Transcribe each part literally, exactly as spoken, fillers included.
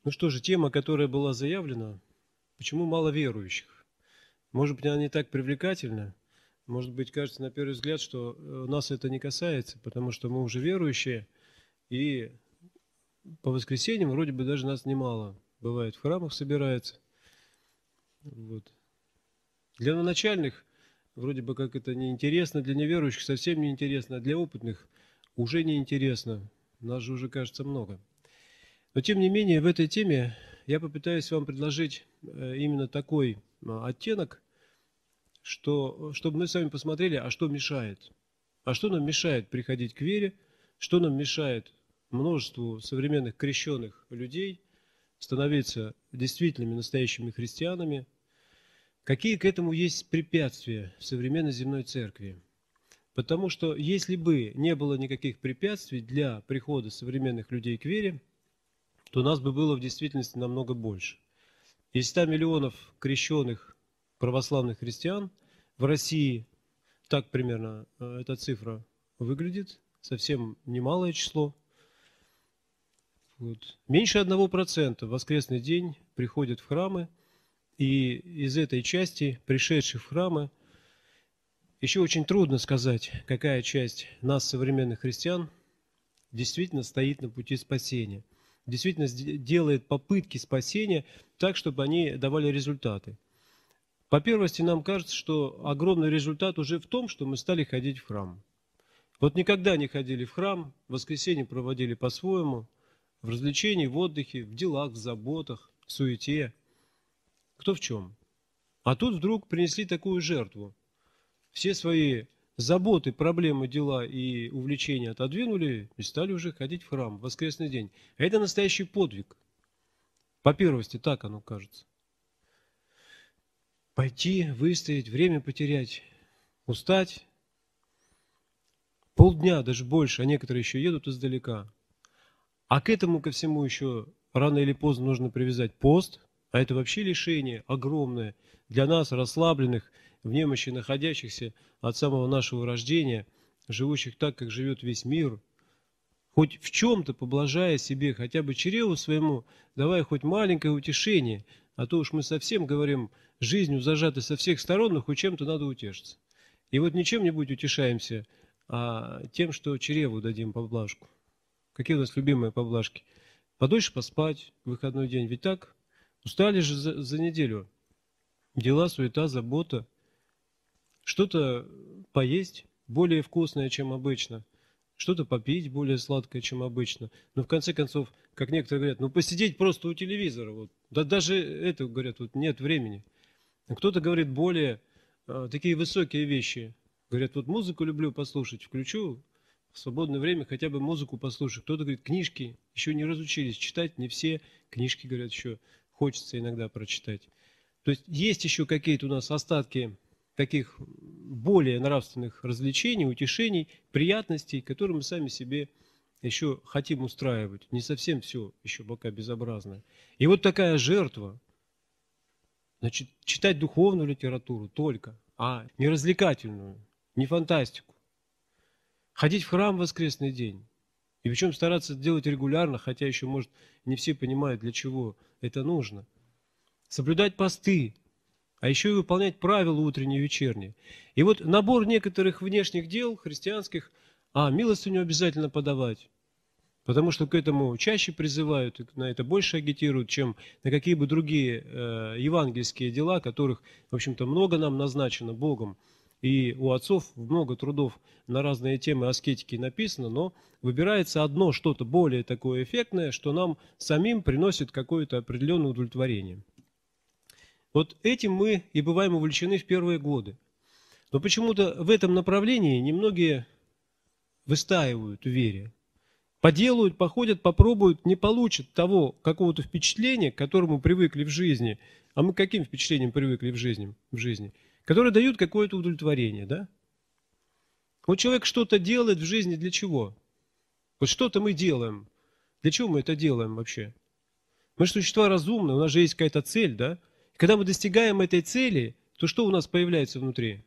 Ну что же, тема, которая была заявлена, почему мало верующих? Может быть, она не так привлекательна, может быть, кажется на первый взгляд, что э, нас это не касается, потому что мы уже верующие, и по воскресеньям вроде бы даже нас немало бывает в храмах собирается. Вот. Для начальных вроде бы как это неинтересно, для неверующих совсем неинтересно, а для опытных уже неинтересно. Нас же уже кажется много. Но тем не менее в этой теме я попытаюсь вам предложить э, именно такой а, оттенок, что, чтобы мы с вами посмотрели, а что мешает. А что нам мешает приходить к вере, что нам мешает множеству современных крещенных людей становиться действительными настоящими христианами, какие к этому есть препятствия в современной земной церкви. Потому что если бы не было никаких препятствий для прихода современных людей к вере, то нас бы было в действительности намного больше. Из ста миллионов крещенных православных христиан в России, так примерно э, эта цифра выглядит, совсем немалое число. Вот. Меньше одного процента в воскресный день приходят в храмы, и из этой части, пришедших в храмы, еще очень трудно сказать, какая часть нас, современных христиан, действительно стоит на пути спасения, действительно делает попытки спасения так, чтобы они давали результаты. По первости, нам кажется, что огромный результат уже в том, что мы стали ходить в храм. Вот никогда не ходили в храм, в воскресенье проводили по-своему, в развлечении, в отдыхе, в делах, в заботах, в суете. Кто в чем? А тут вдруг принесли такую жертву. Все свои заботы, проблемы, дела и увлечения отодвинули и стали уже ходить в храм в воскресный день. А это настоящий подвиг. По первости, так оно кажется. Пойти, выстоять, время потерять, устать. Полдня, даже больше, а некоторые еще едут издалека. А к этому ко всему еще рано или поздно нужно привязать пост, а это вообще лишение огромное для нас, расслабленных, в немощи находящихся от самого нашего рождения, живущих так, как живет весь мир, хоть в чем-то поблажая себе, хотя бы чреву своему, давая хоть маленькое утешение, а то уж мы совсем, говорим, жизнью зажаты со всех сторон, но хоть чем-то надо утешиться. И вот не чем-нибудь утешаемся, а тем, что чреву дадим поблажку. Какие у нас любимые поблажки? Подольше поспать в выходной день. Ведь так? Устали же за, за неделю. Дела, суета, забота. Что-то поесть более вкусное, чем обычно. Что-то попить более сладкое, чем обычно. Но в конце концов, как некоторые говорят, ну посидеть просто у телевизора. Вот. Да даже это, говорят, вот нет времени. Кто-то говорит более а, такие высокие вещи. Говорят, вот музыку люблю послушать, включу в свободное время хотя бы музыку послушать. Кто-то говорит, книжки еще не разучились читать, не все книжки, говорят, еще хочется иногда прочитать. То есть есть еще какие-то у нас остатки таких более нравственных развлечений, утешений, приятностей, которые мы сами себе еще хотим устраивать. Не совсем все еще пока безобразно. И вот такая жертва, значит, читать духовную литературу только, а не развлекательную, не фантастику. Ходить в храм в воскресный день. И причем стараться делать регулярно, хотя еще, может, не все понимают, для чего это нужно. Соблюдать посты, а еще и выполнять правила утренние и вечерние. И вот набор некоторых внешних дел христианских, а милостыню обязательно подавать, потому что к этому чаще призывают, на это больше агитируют, чем на какие бы другие э, евангельские дела, которых, в общем-то, много нам назначено Богом. И у отцов много трудов на разные темы аскетики написано, но выбирается одно что-то более такое эффектное, что нам самим приносит какое-то определенное удовлетворение. Вот этим мы и бываем увлечены в первые годы. Но почему-то в этом направлении немногие выстаивают в вере. Поделают, походят, попробуют, не получат того какого-то впечатления, к которому привыкли в жизни. А мы к каким впечатлениям привыкли в жизни? В жизни? Которые дают какое-то удовлетворение, да? Вот человек что-то делает в жизни для чего? Вот что-то мы делаем. Для чего мы это делаем вообще? Мы же существа разумные, у нас же есть какая-то цель, да? И когда мы достигаем этой цели, то что у нас появляется внутри?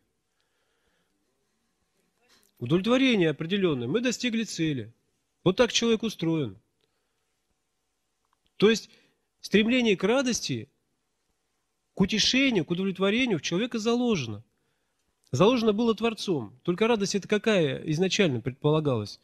Удовлетворение определенное. Мы достигли цели. Вот так человек устроен. То есть Стремление к радости, к утешению, к удовлетворению в человека заложено. Заложено было Творцом. Только радость это какая изначально предполагалась?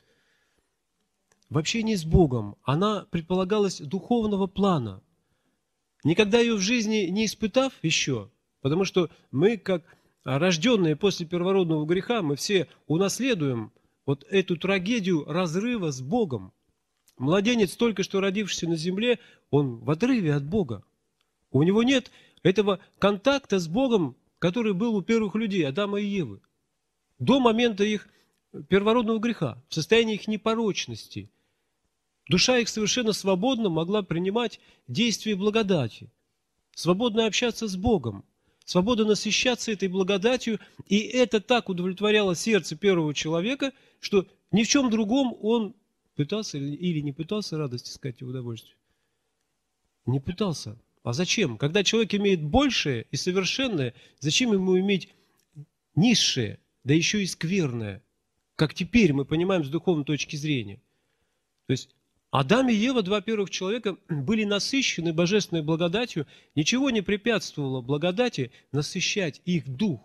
В общении с Богом. Она предполагалась духовного плана. Никогда ее в жизни не испытав еще, потому что мы, как рожденные после первородного греха, мы все унаследуем вот эту трагедию разрыва с Богом. Младенец, только что родившийся на земле, он в отрыве от Бога. У него нет этого контакта с Богом, который был у первых людей, Адама и Евы, до момента их первородного греха, в состоянии их непорочности. Душа их совершенно свободно могла принимать действия благодати, свободно общаться с Богом, свободно насыщаться этой благодатью, и это так удовлетворяло сердце первого человека, что ни в чем другом он пытался или не пытался радость искать и удовольствие. Не пытался. А зачем? Когда человек имеет большее и совершенное, зачем ему иметь низшее, да еще и скверное? Как теперь мы понимаем с духовной точки зрения. То есть Адам и Ева, два первых человека, были насыщены божественной благодатью, ничего не препятствовало благодати насыщать их дух.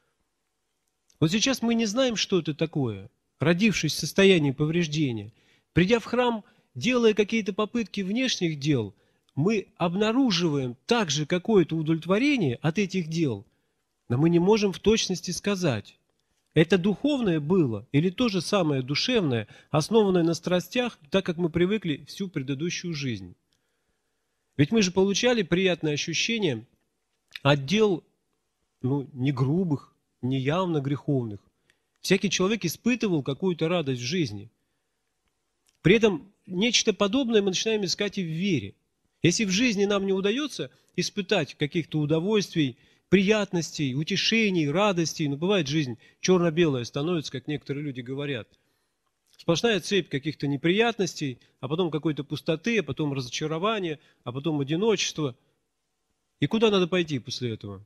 Вот сейчас мы не знаем, что это такое, родившись в состоянии повреждения. Придя в храм, делая какие-то попытки внешних дел, мы обнаруживаем также какое-то удовлетворение от этих дел, но мы не можем в точности сказать, это духовное было или то же самое душевное, основанное на страстях, так как мы привыкли всю предыдущую жизнь. Ведь мы же получали приятное ощущение от дел, ну, не грубых, не явно греховных. Всякий человек испытывал какую-то радость в жизни. При этом нечто подобное мы начинаем искать и в вере. Если в жизни нам не удается испытать каких-то удовольствий, приятностей, утешений, радостей, но бывает жизнь черно-белая становится, как некоторые люди говорят. Сплошная цепь каких-то неприятностей, а потом какой-то пустоты, а потом разочарования, а потом одиночество. И куда надо пойти после этого?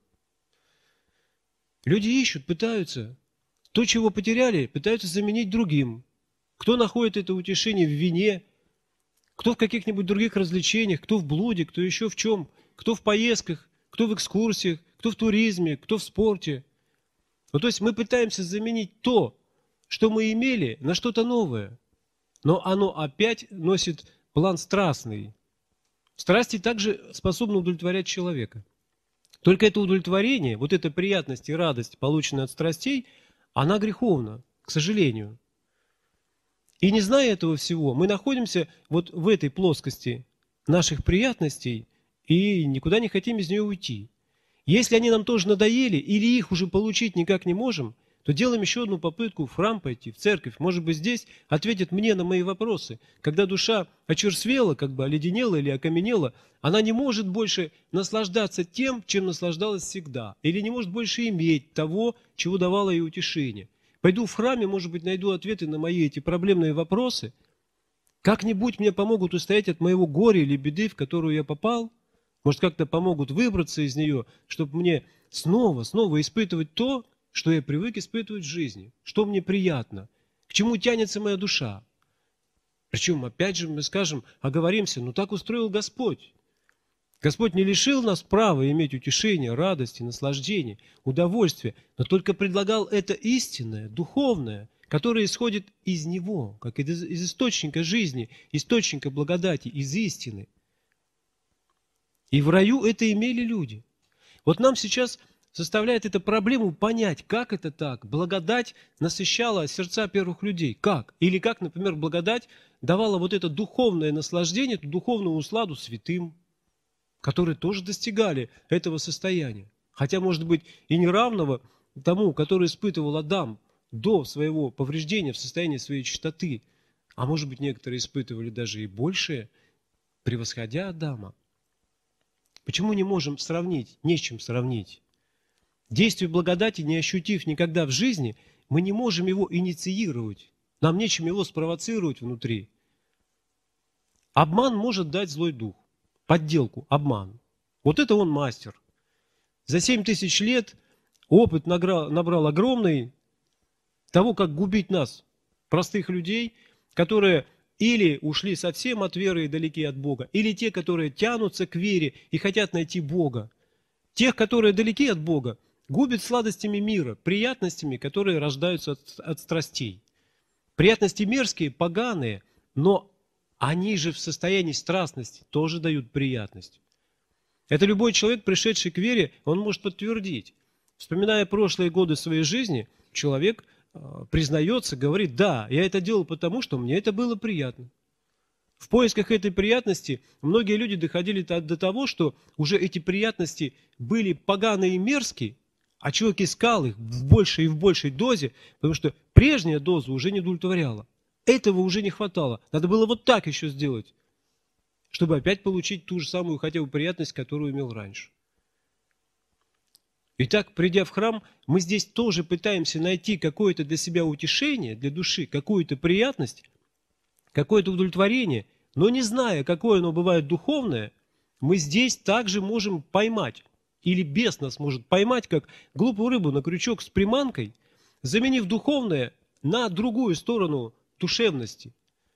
Люди ищут, пытаются. То, чего потеряли, пытаются заменить другим. Кто находит это утешение в вине, кто в каких-нибудь других развлечениях, кто в блуде, кто еще в чем, кто в поездках, кто в экскурсиях, кто в туризме, кто в спорте. Ну, то есть мы пытаемся заменить то, что мы имели, на что-то новое. Но оно опять носит план страстный. Страсти также способны удовлетворять человека. Только это удовлетворение, вот эта приятность и радость, полученная от страстей, она греховна, к сожалению. И не зная этого всего, мы находимся вот в этой плоскости наших приятностей и никуда не хотим из нее уйти. Если они нам тоже надоели или их уже получить никак не можем, то делаем еще одну попытку в храм пойти, в церковь. Может быть, здесь ответят мне на мои вопросы. Когда душа очерствела, как бы оледенела или окаменела, она не может больше наслаждаться тем, чем наслаждалась всегда. Или не может больше иметь того, чего давало ей утешение. Пойду в храме, может быть, найду ответы на мои эти проблемные вопросы. Как-нибудь мне помогут устоять от моего горя или беды, в которую я попал. Может, как-то помогут выбраться из нее, чтобы мне снова, снова испытывать то, что я привык испытывать в жизни, что мне приятно, к чему тянется моя душа. Причем, опять же, мы скажем, оговоримся, ну так устроил Господь. Господь не лишил нас права иметь утешение, радости, наслаждение, удовольствие, но только предлагал это истинное, духовное, которое исходит из Него, как из, из источника жизни, источника благодати, из истины. И в раю это имели люди. Вот нам сейчас составляет эта проблему понять, как это так. Благодать насыщала сердца первых людей. Как? Или как, например, благодать давала вот это духовное наслаждение, эту духовную усладу святым, которые тоже достигали этого состояния. Хотя, может быть, и неравного тому, который испытывал Адам до своего повреждения в состоянии своей чистоты. А может быть, некоторые испытывали даже и большее, превосходя Адама. Почему не можем сравнить? Не с чем сравнить. Действие благодати, не ощутив никогда в жизни, мы не можем его инициировать. Нам нечем его спровоцировать внутри. Обман может дать злой дух. Подделку, обман. Вот это он мастер. За семь тысяч лет опыт набрал, набрал огромный того, как губить нас, простых людей, которые или ушли совсем от веры и далеки от Бога, или те, которые тянутся к вере и хотят найти Бога. Тех, которые далеки от Бога, губит сладостями мира, приятностями, которые рождаются от, от страстей. Приятности мерзкие, поганые, но они же в состоянии страстности тоже дают приятность. Это любой человек, пришедший к вере, он может подтвердить. Вспоминая прошлые годы своей жизни, человек признается, говорит: да, я это делал потому, что мне это было приятно. В поисках этой приятности многие люди доходили до того, что уже эти приятности были поганые и мерзкие, а человек искал их в большей и в большей дозе, потому что прежняя доза уже не удовлетворяла. Этого уже не хватало. Надо было вот так еще сделать, чтобы опять получить ту же самую хотя бы приятность, которую имел раньше. Итак, придя в храм, мы здесь тоже пытаемся найти какое-то для себя утешение, для души, какую-то приятность, какое-то удовлетворение, но не зная, какое оно бывает духовное, мы здесь также можем поймать, или бес нас может поймать, как глупую рыбу на крючок с приманкой, заменив духовное на другую сторону душевности.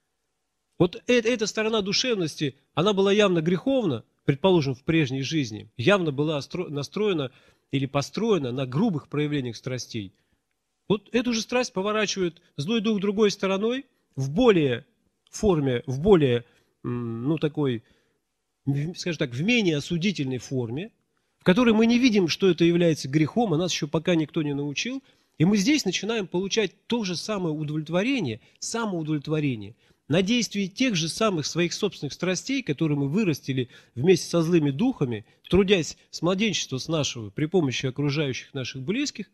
Вот эта сторона душевности, она была явно греховна, предположим, в прежней жизни, явно была настроена или построена на грубых проявлениях страстей. Вот эту же страсть поворачивает злой дух другой стороной, в более форме, в более, ну такой, скажем так, в менее осудительной форме, в которой мы не видим, что это является грехом, а нас еще пока никто не научил, и мы здесь начинаем получать то же самое удовлетворение, самоудовлетворение, на действии тех же самых своих собственных страстей, которые мы вырастили вместе со злыми духами, трудясь с младенчества с нашего, при помощи окружающих наших близких,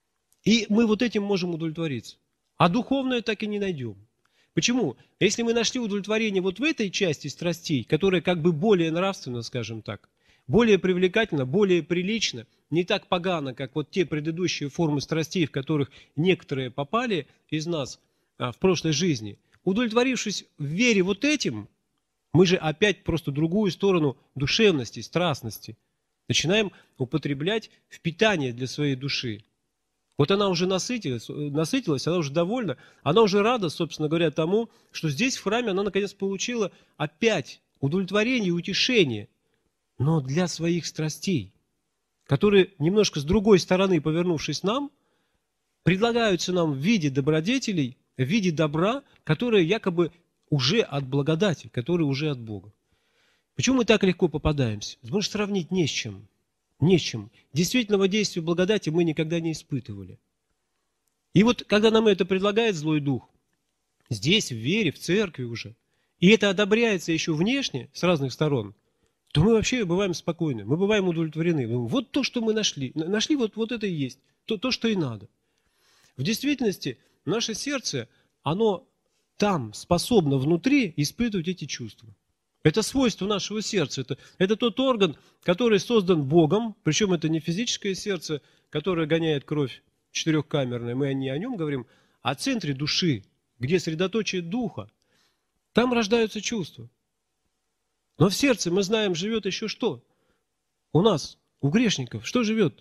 и мы вот этим можем удовлетвориться. А духовное так и не найдем. Почему? Если мы нашли удовлетворение вот в этой части страстей, которая как бы более нравственна, скажем так, более привлекательна, более прилична, не так погано, как вот те предыдущие формы страстей, в которых некоторые попали из нас а, в прошлой жизни, удовлетворившись в вере вот этим, мы же опять просто другую сторону душевности, страстности начинаем употреблять в питание для своей души. Вот она уже насытилась, насытилась, она уже довольна, она уже рада, собственно говоря, тому, что здесь в храме она наконец получила опять удовлетворение и утешение, но для своих страстей, которые немножко с другой стороны, повернувшись нам, предлагаются нам в виде добродетелей, в виде добра, которое якобы уже от благодати, которое уже от Бога. Почему мы так легко попадаемся? Потому что сравнить не с чем. Не с чем. Действительного действия благодати мы никогда не испытывали. И вот, когда нам это предлагает злой дух, здесь, в вере, в церкви уже, и это одобряется еще внешне, с разных сторон, то мы вообще бываем спокойны, мы бываем удовлетворены. Вот то, что мы нашли. Нашли, вот, вот это и есть. То, то, что и надо. В действительности, наше сердце, оно там способно внутри испытывать эти чувства. Это свойство нашего сердца. Это, это тот орган, который создан Богом, причем это не физическое сердце, которое гоняет кровь четырехкамерная, мы не о нем говорим, а о центре души, где средоточие духа. Там рождаются чувства. Но в сердце, мы знаем, живет еще что? У нас, у грешников, что живет?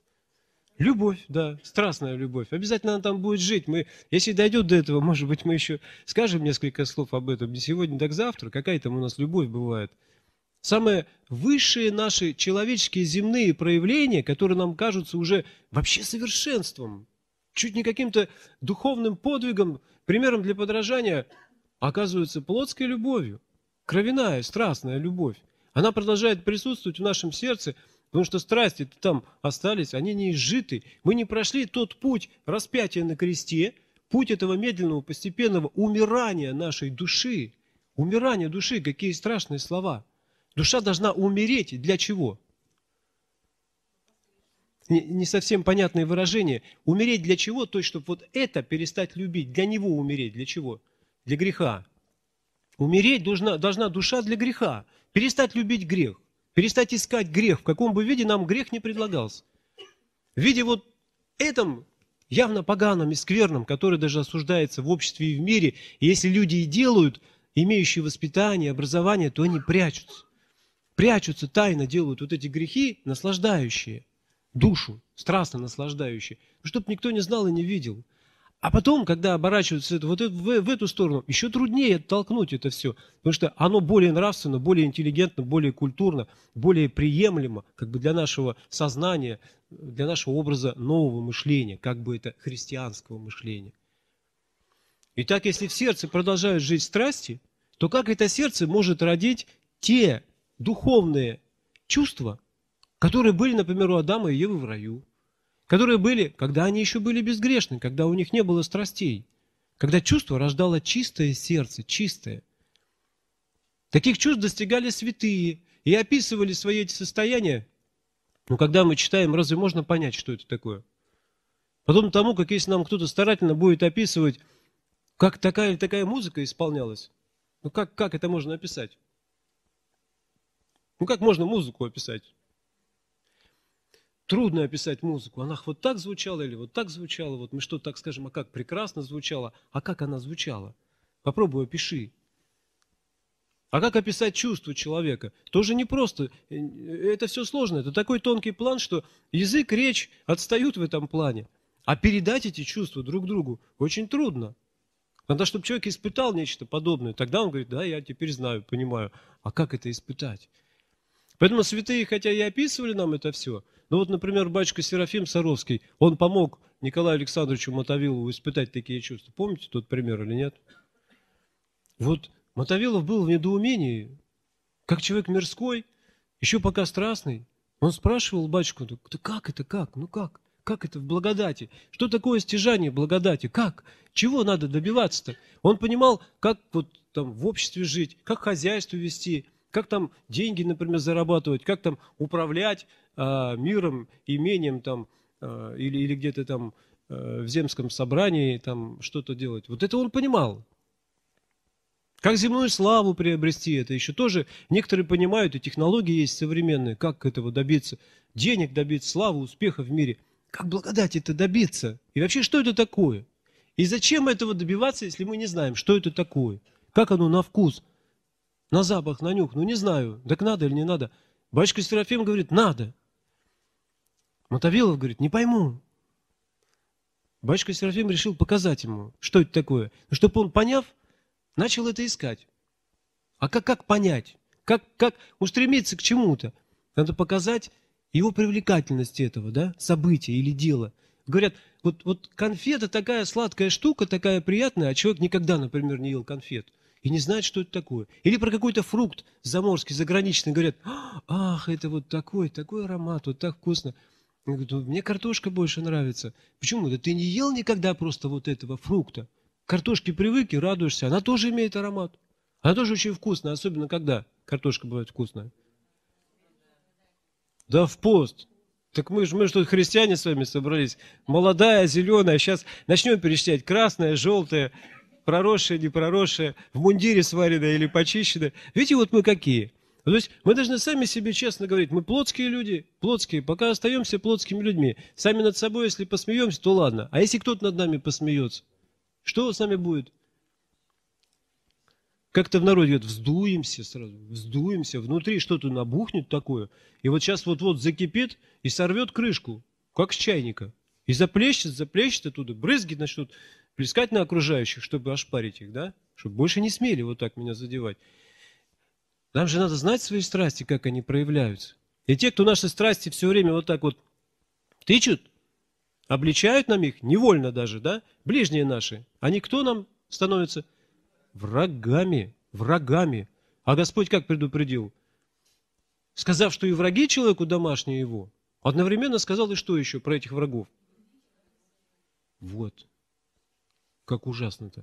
Любовь, да, страстная любовь. Обязательно она там будет жить. Мы, если дойдет до этого, может быть, мы еще скажем несколько слов об этом. Не сегодня, так завтра. Какая там у нас любовь бывает. Самые высшие наши человеческие земные проявления, которые нам кажутся уже вообще совершенством, чуть не каким-то духовным подвигом, примером для подражания, оказываются плотской любовью. Кровяная, страстная любовь. Она продолжает присутствовать в нашем сердце, потому что страсти там остались, они не изжиты. Мы не прошли тот путь распятия на кресте, путь этого медленного, постепенного умирания нашей души. Умирание души, какие страшные слова. Душа должна умереть. Для чего? Не, не совсем понятное выражение. Умереть для чего? То есть, чтобы вот это перестать любить. Для него умереть. Для чего? Для греха. Умереть должна, должна душа для греха. Перестать любить грех. Перестать искать грех, в каком бы виде нам грех не предлагался. В виде вот этом явно поганом и скверном, который даже осуждается в обществе и в мире. И если люди и делают, имеющие воспитание, образование, то они прячутся. Прячутся, тайно делают вот эти грехи, наслаждающие душу, страстно наслаждающие, чтобы никто не знал и не видел. А потом, когда оборачиваются это, вот это, в, в эту сторону, еще труднее оттолкнуть это все, потому что оно более нравственно, более интеллигентно, более культурно, более приемлемо как бы для нашего сознания, для нашего образа нового мышления, как бы это христианского мышления. Итак, если в сердце продолжают жить страсти, то как это сердце может родить те духовные чувства, которые были, например, у Адама и Евы в раю? Которые были, когда они еще были безгрешны, когда у них не было страстей, когда чувство рождало чистое сердце, чистое. Таких чувств достигали святые и описывали свои эти состояния. Но когда мы читаем, разве можно понять, что это такое? Подобно тому, как если нам кто-то старательно будет описывать, как такая или такая музыка исполнялась, ну как, как это можно описать? Ну как можно музыку описать? Трудно описать музыку. Она вот так звучала или вот так звучала. Вот мы что-то так скажем, а как прекрасно звучала, а как она звучала? Попробуй опиши. А как описать чувство человека? Тоже непросто. Это все сложно. Это такой тонкий план, что язык, речь отстают в этом плане. А передать эти чувства друг другу очень трудно. Надо, чтобы человек испытал нечто подобное. Тогда он говорит, да, я теперь знаю, понимаю. А как это испытать? Поэтому святые, хотя и описывали нам это все, но вот, например, батюшка Серафим Саровский, он помог Николаю Александровичу Мотовилову испытать такие чувства. Помните тот пример или нет? Вот Мотовилов был в недоумении, как человек мирской, еще пока страстный. Он спрашивал батюшку, да как это, как, ну как, как это в благодати? Что такое стяжание благодати? Как? Чего надо добиваться-то? Он понимал, как вот там в обществе жить, как хозяйство вести, как там деньги, например, зарабатывать, как там управлять а, миром, имением там, а, или, или где-то там а, в земском собрании там что-то делать. Вот это он понимал. Как земную славу приобрести, это еще тоже некоторые понимают, и технологии есть современные, как этого добиться, денег добиться, славы, успеха в мире. Как благодати это добиться? И вообще, что это такое? И зачем этого добиваться, если мы не знаем, что это такое? Как оно на вкус? На запах, на нюх, ну не знаю, так надо или не надо. Батюшка Серафим говорит, надо. Мотовилов говорит, не пойму. Батюшка Серафим решил показать ему, что это такое. Чтобы он, поняв, начал это искать. А как, как понять? Как, как устремиться к чему-то? Надо показать его привлекательность этого, да, события или дела. Говорят, вот, вот конфета такая сладкая штука, такая приятная, а человек никогда, например, не ел конфет. И не знает, что это такое. Или про какой-то фрукт заморский, заграничный, говорят, ах, это вот такой, такой аромат, вот так вкусно. Я говорю, мне картошка больше нравится. Почему? Да ты не ел никогда просто вот этого фрукта. К картошке привык и радуешься, она тоже имеет аромат. Она тоже очень вкусная, особенно когда картошка бывает вкусная. Да в пост. Так мы же мы что, христиане с вами собрались. Молодая, зеленая, сейчас начнем перечислять красная, желтая, проросшая, не проросшая, в мундире сваренная или почищенная. Видите, вот мы какие. То есть мы должны сами себе честно говорить, мы плотские люди, плотские, пока остаемся плотскими людьми. Сами над собой, если посмеемся, то ладно. А если кто-то над нами посмеется, что с нами будет? Как-то в народе говорят, вздуемся сразу, вздуемся, внутри что-то набухнет такое, и вот сейчас вот-вот закипит и сорвет крышку, как с чайника, и заплещет, заплещет оттуда, брызги начнут плескать на окружающих, чтобы ошпарить их, да, чтобы больше не смели вот так меня задевать. Нам же надо знать свои страсти, как они проявляются. И те, кто наши страсти все время вот так вот тычут, обличают нам их, невольно даже, да, ближние наши, они кто нам становятся? Врагами, врагами. А Господь как предупредил? Сказав, что и враги человеку домашние его, одновременно сказал и что еще про этих врагов? Вот. Как ужасно-то.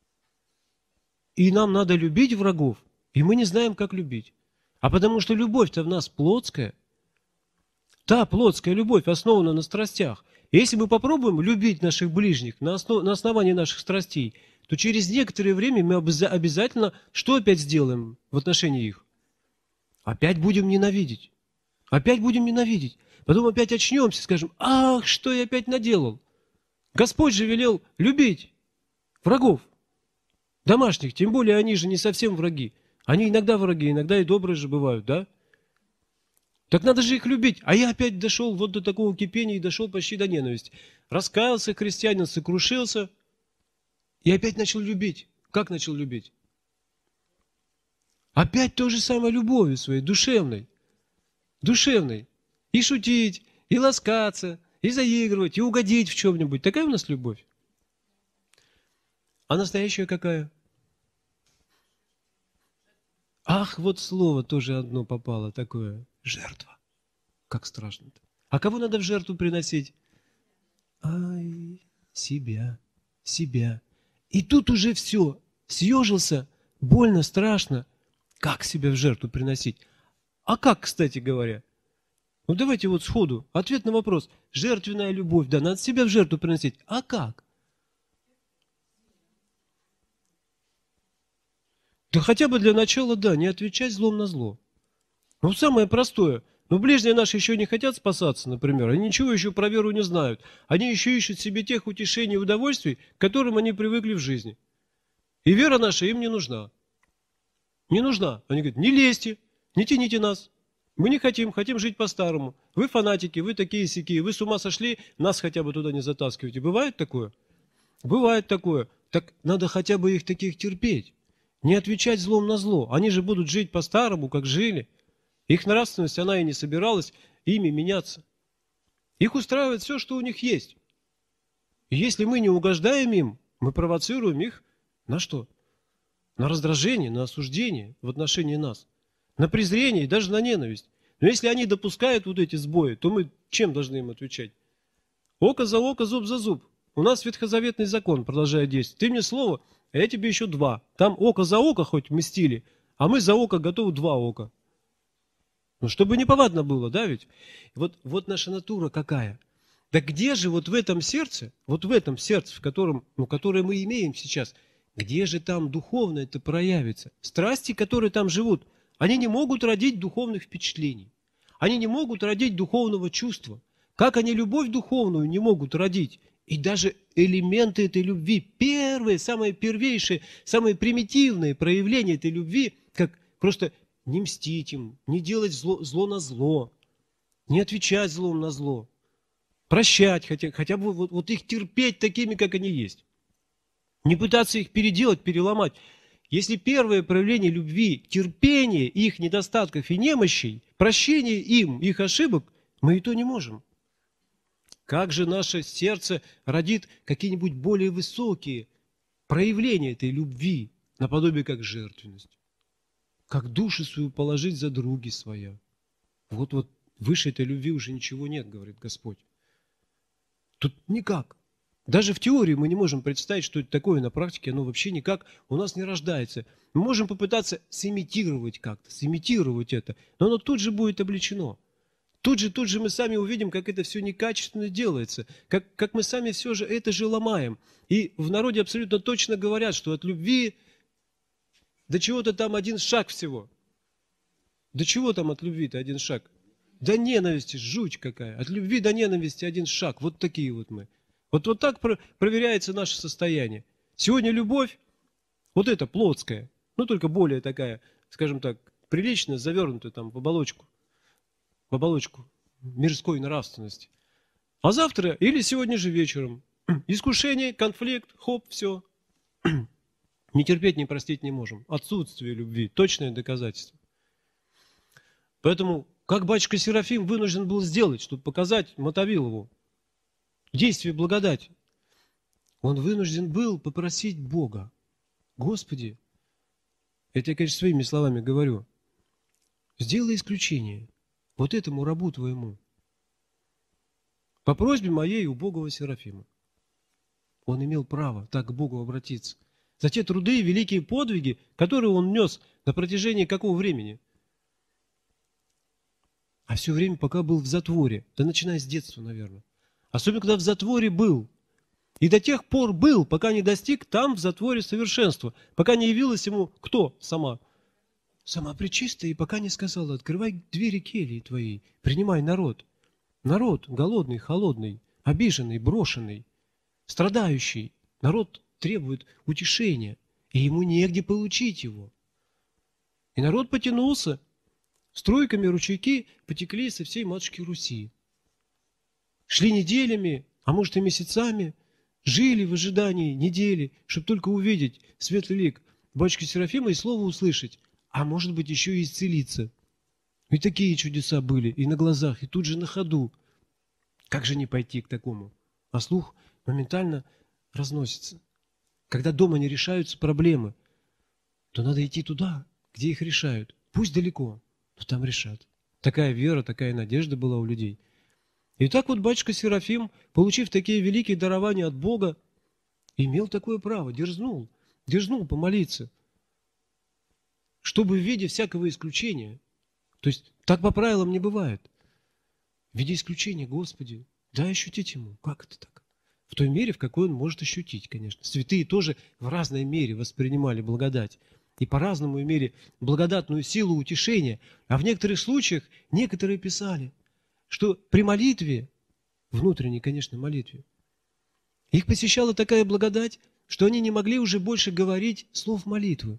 И нам надо любить врагов, и мы не знаем, как любить. А потому что любовь-то в нас плотская. Та плотская любовь основана на страстях. И если мы попробуем любить наших ближних на, основ... на основании наших страстей, то через некоторое время мы обязательно что опять сделаем в отношении их? Опять будем ненавидеть. Опять будем ненавидеть. Потом опять очнемся и скажем, ах, что я опять наделал. Господь же велел любить врагов. Домашних, тем более они же не совсем враги. Они иногда враги, иногда и добрые же бывают, да? Так надо же их любить. А я опять дошел вот до такого кипения и дошел почти до ненависти. Раскаялся христианин, сокрушился. И опять начал любить. Как начал любить? Опять то же самое любовью своей, душевной. Душевной. И шутить, и ласкаться, и заигрывать, и угодить в чем-нибудь. Такая у нас любовь. А настоящая какая? Ах, вот слово тоже одно попало такое. Жертва. Как страшно-то. А кого надо в жертву приносить? Ай, себя, себя. И тут уже все. Съежился, больно, страшно. Как себя в жертву приносить? А как, кстати говоря? Ну давайте вот сходу. Ответ на вопрос. Жертвенная любовь, да, надо себя в жертву приносить. А как? Да хотя бы для начала, да, не отвечать злом на зло. Ну самое простое. Ну ближние наши еще не хотят спасаться, например. Они ничего еще про веру не знают. Они еще ищут себе тех утешений и удовольствий, к которым они привыкли в жизни. И вера наша им не нужна. Не нужна. Они говорят, не лезьте, не тяните нас. Мы не хотим, хотим жить по-старому. Вы фанатики, вы такие-сякие, вы с ума сошли, нас хотя бы туда не затаскивайте. Бывает такое? Бывает такое. Так надо хотя бы их таких терпеть. Не отвечать злом на зло. Они же будут жить по-старому, как жили. Их нравственность, она и не собиралась ими меняться. Их устраивает все, что у них есть. И если мы не угождаем им, мы провоцируем их на что? На раздражение, на осуждение в отношении нас. На презрение и даже на ненависть. Но если они допускают вот эти сбои, то мы чем должны им отвечать? Око за око, зуб за зуб. У нас ветхозаветный закон продолжает действовать. Ты мне слово, а я тебе еще два. Там око за око хоть мстили, а мы за око готовы два ока. Ну, чтобы неповадно было, да ведь? Вот, вот наша натура какая. Да где же вот в этом сердце, вот в этом сердце, в котором, ну, которое мы имеем сейчас, где же там духовно это проявится? Страсти, которые там живут, они не могут родить духовных впечатлений. Они не могут родить духовного чувства. Как они любовь духовную не могут родить? И даже элементы этой любви, первые, самые первейшие, самые примитивные проявления этой любви, как просто не мстить им, не делать зло, зло на зло, не отвечать злом на зло, прощать, хотя, хотя бы вот, вот их терпеть такими, как они есть. Не пытаться их переделать, переломать. Если первое проявление любви, терпение их недостатков и немощей, прощение им их ошибок, мы и то не можем. Как же наше сердце родит какие-нибудь более высокие проявления этой любви, наподобие как жертвенность? Как душу свою положить за други своя. Вот, вот выше этой любви уже ничего нет, говорит Господь. Тут никак. Даже в теории мы не можем представить, что это такое на практике, оно вообще никак у нас не рождается. Мы можем попытаться сымитировать как-то, сымитировать это, но оно тут же будет обличено. Тут же, тут же мы сами увидим, как это все некачественно делается, как, как мы сами все же это же ломаем. И в народе абсолютно точно говорят, что от любви до чего-то там один шаг всего. До чего там от любви-то один шаг? До ненависти, жуть какая. От любви до ненависти один шаг. Вот такие вот мы. Вот, вот так про- проверяется наше состояние. Сегодня любовь, вот эта плотская, ну только более такая, скажем так, прилично завернутая там в оболочку, в оболочку мирской нравственности. А завтра или сегодня же вечером искушение, конфликт, хоп, все. Не терпеть, не простить не можем. Отсутствие любви, точное доказательство. Поэтому, как батюшка Серафим вынужден был сделать, чтобы показать Мотовилову действие благодати, он вынужден был попросить Бога: Господи, это я, конечно, своими словами говорю, сделай исключение вот этому рабу Твоему по просьбе моей убогого Серафима. Он имел право так к Богу обратиться. За те труды и великие подвиги, которые он нес на протяжении какого времени? А все время, пока был в затворе, да начиная с детства, наверное. Особенно, когда в затворе был. И до тех пор был, пока не достиг там в затворе совершенства. Пока не явилась ему кто сама? Сама Пречистая, и пока не сказала: открывай двери кельи твоей, принимай народ. Народ голодный, холодный, обиженный, брошенный, страдающий. Народ требует утешения, и ему негде получить его. И народ потянулся. Струйками ручейки потекли со всей матушки Руси. Шли неделями, а может и месяцами, жили в ожидании недели, чтобы только увидеть светлый лик батюшки Серафима и слово услышать, а может быть еще и исцелиться. И такие чудеса были, и на глазах, и тут же на ходу. Как же не пойти к такому? А слух моментально разносится. Когда дома не решаются проблемы, то надо идти туда, где их решают. Пусть далеко, но там решат. Такая вера, такая надежда была у людей. И так вот батюшка Серафим, получив такие великие дарования от Бога, имел такое право, дерзнул, дерзнул помолиться, чтобы в виде всякого исключения, то есть так по правилам не бывает, в виде исключения, Господи, дай ощутить ему. Как это так? В той мере, в какой он может ощутить, конечно. Святые тоже в разной мере воспринимали благодать. И по-разному имели благодатную силу утешения. А в некоторых случаях некоторые писали, что при молитве, внутренней, конечно, молитве, их посещала такая благодать, что они не могли уже больше говорить слов молитвы.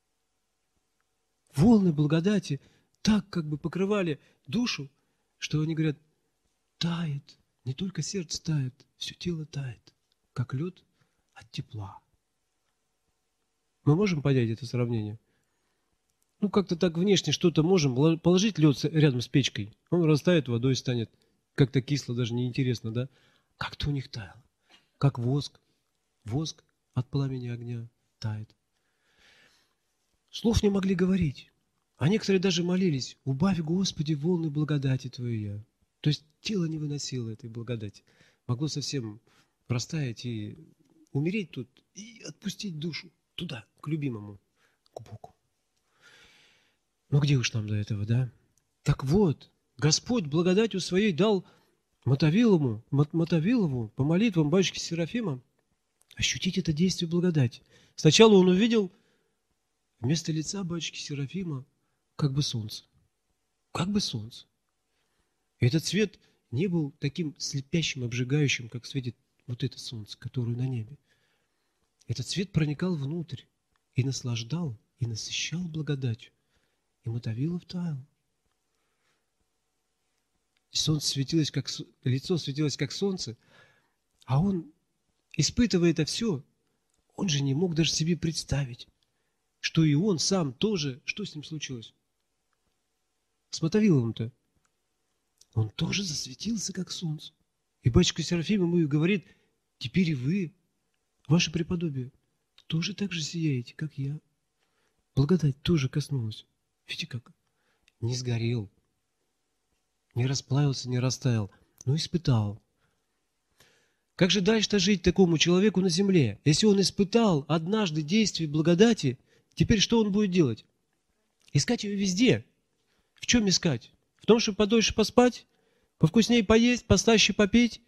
Волны благодати так как бы покрывали душу, что они говорят, тает, не только сердце тает, все тело тает, как лед от тепла. Мы можем понять это сравнение? Ну, как-то так внешне что-то можем, положить лед рядом с печкой, он растает, водой станет, как-то кисло, даже неинтересно, да? Как-то у них таяло, как воск, воск от пламени огня тает. Слов не могли говорить, а некоторые даже молились, убавь, Господи, волны благодати Твоей. То есть тело не выносило этой благодати, могло совсем растаять и умереть тут, и отпустить душу туда, к любимому, к Богу. Ну где уж нам до этого, да? Так вот, Господь благодатью своей дал Мотовилову, Мотовилову по молитвам батюшки Серафима ощутить это действие благодати. Сначала он увидел вместо лица батюшки Серафима как бы солнце. Как бы солнце. И этот свет не был таким слепящим, обжигающим, как светит вот это солнце, которое на небе. Этот свет проникал внутрь и наслаждал, и насыщал благодатью. И Мотовилов таял. Солнце светилось, как, лицо светилось, как солнце, а он, испытывая это все, он же не мог даже себе представить, что и он сам тоже, что с ним случилось? С Мотовиловым-то. Он тоже засветился, как солнце. И батюшка Серафим ему и говорит, теперь и вы, ваше преподобие, тоже так же сияете, как я. Благодать тоже коснулась. Видите как? Не сгорел, не расплавился, не растаял, но испытал. Как же дальше-то жить такому человеку на земле? Если он испытал однажды действие благодати, теперь что он будет делать? Искать ее везде. В чем искать? В том, чтобы подольше поспать, повкуснее поесть, послаще попить?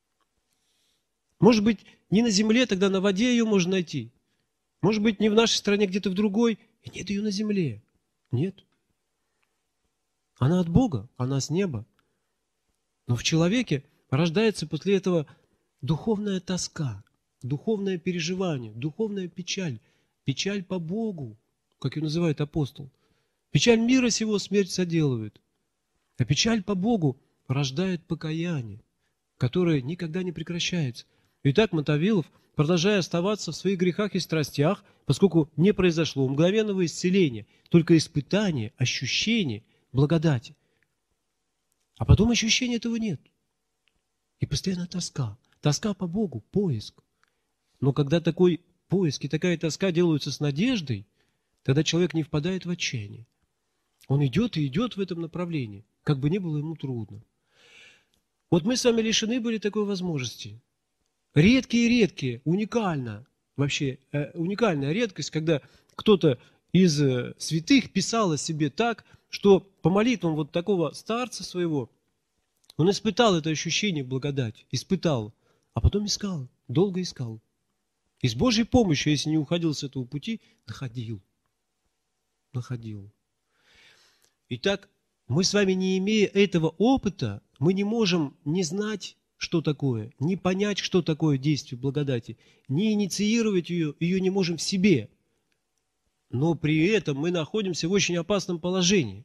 Может быть, не на земле, тогда на воде ее можно найти. Может быть, не в нашей стране, где-то в другой. И нет ее на земле. Нет. Она от Бога, она с неба. Но в человеке рождается после этого духовная тоска, духовное переживание, духовная печаль. Печаль по Богу, как ее называет апостол. Печаль мира сего смерть соделывает. А печаль по Богу рождает покаяние, которое никогда не прекращается. Итак, Мотовилов, продолжая оставаться в своих грехах и страстях, поскольку не произошло мгновенного исцеления, только испытание, ощущение благодати. А потом ощущения этого нет. И постоянно тоска. Тоска по Богу, поиск. Но когда такой поиск и такая тоска делаются с надеждой, тогда человек не впадает в отчаяние. Он идет и идет в этом направлении, как бы ни было ему трудно. Вот мы с вами лишены были такой возможности. Редкие-редкие, уникально, вообще э, уникальная редкость, когда кто-то из э, святых писал о себе так, что по молитвам вот такого старца своего, он испытал это ощущение благодати, испытал, а потом искал, долго искал. И с Божьей помощью, если не уходил с этого пути, находил. Находил. Итак, мы с вами, не имея этого опыта, мы не можем не знать, что такое, не понять, что такое действие благодати, не инициировать ее, ее не можем в себе. Но при этом мы находимся в очень опасном положении.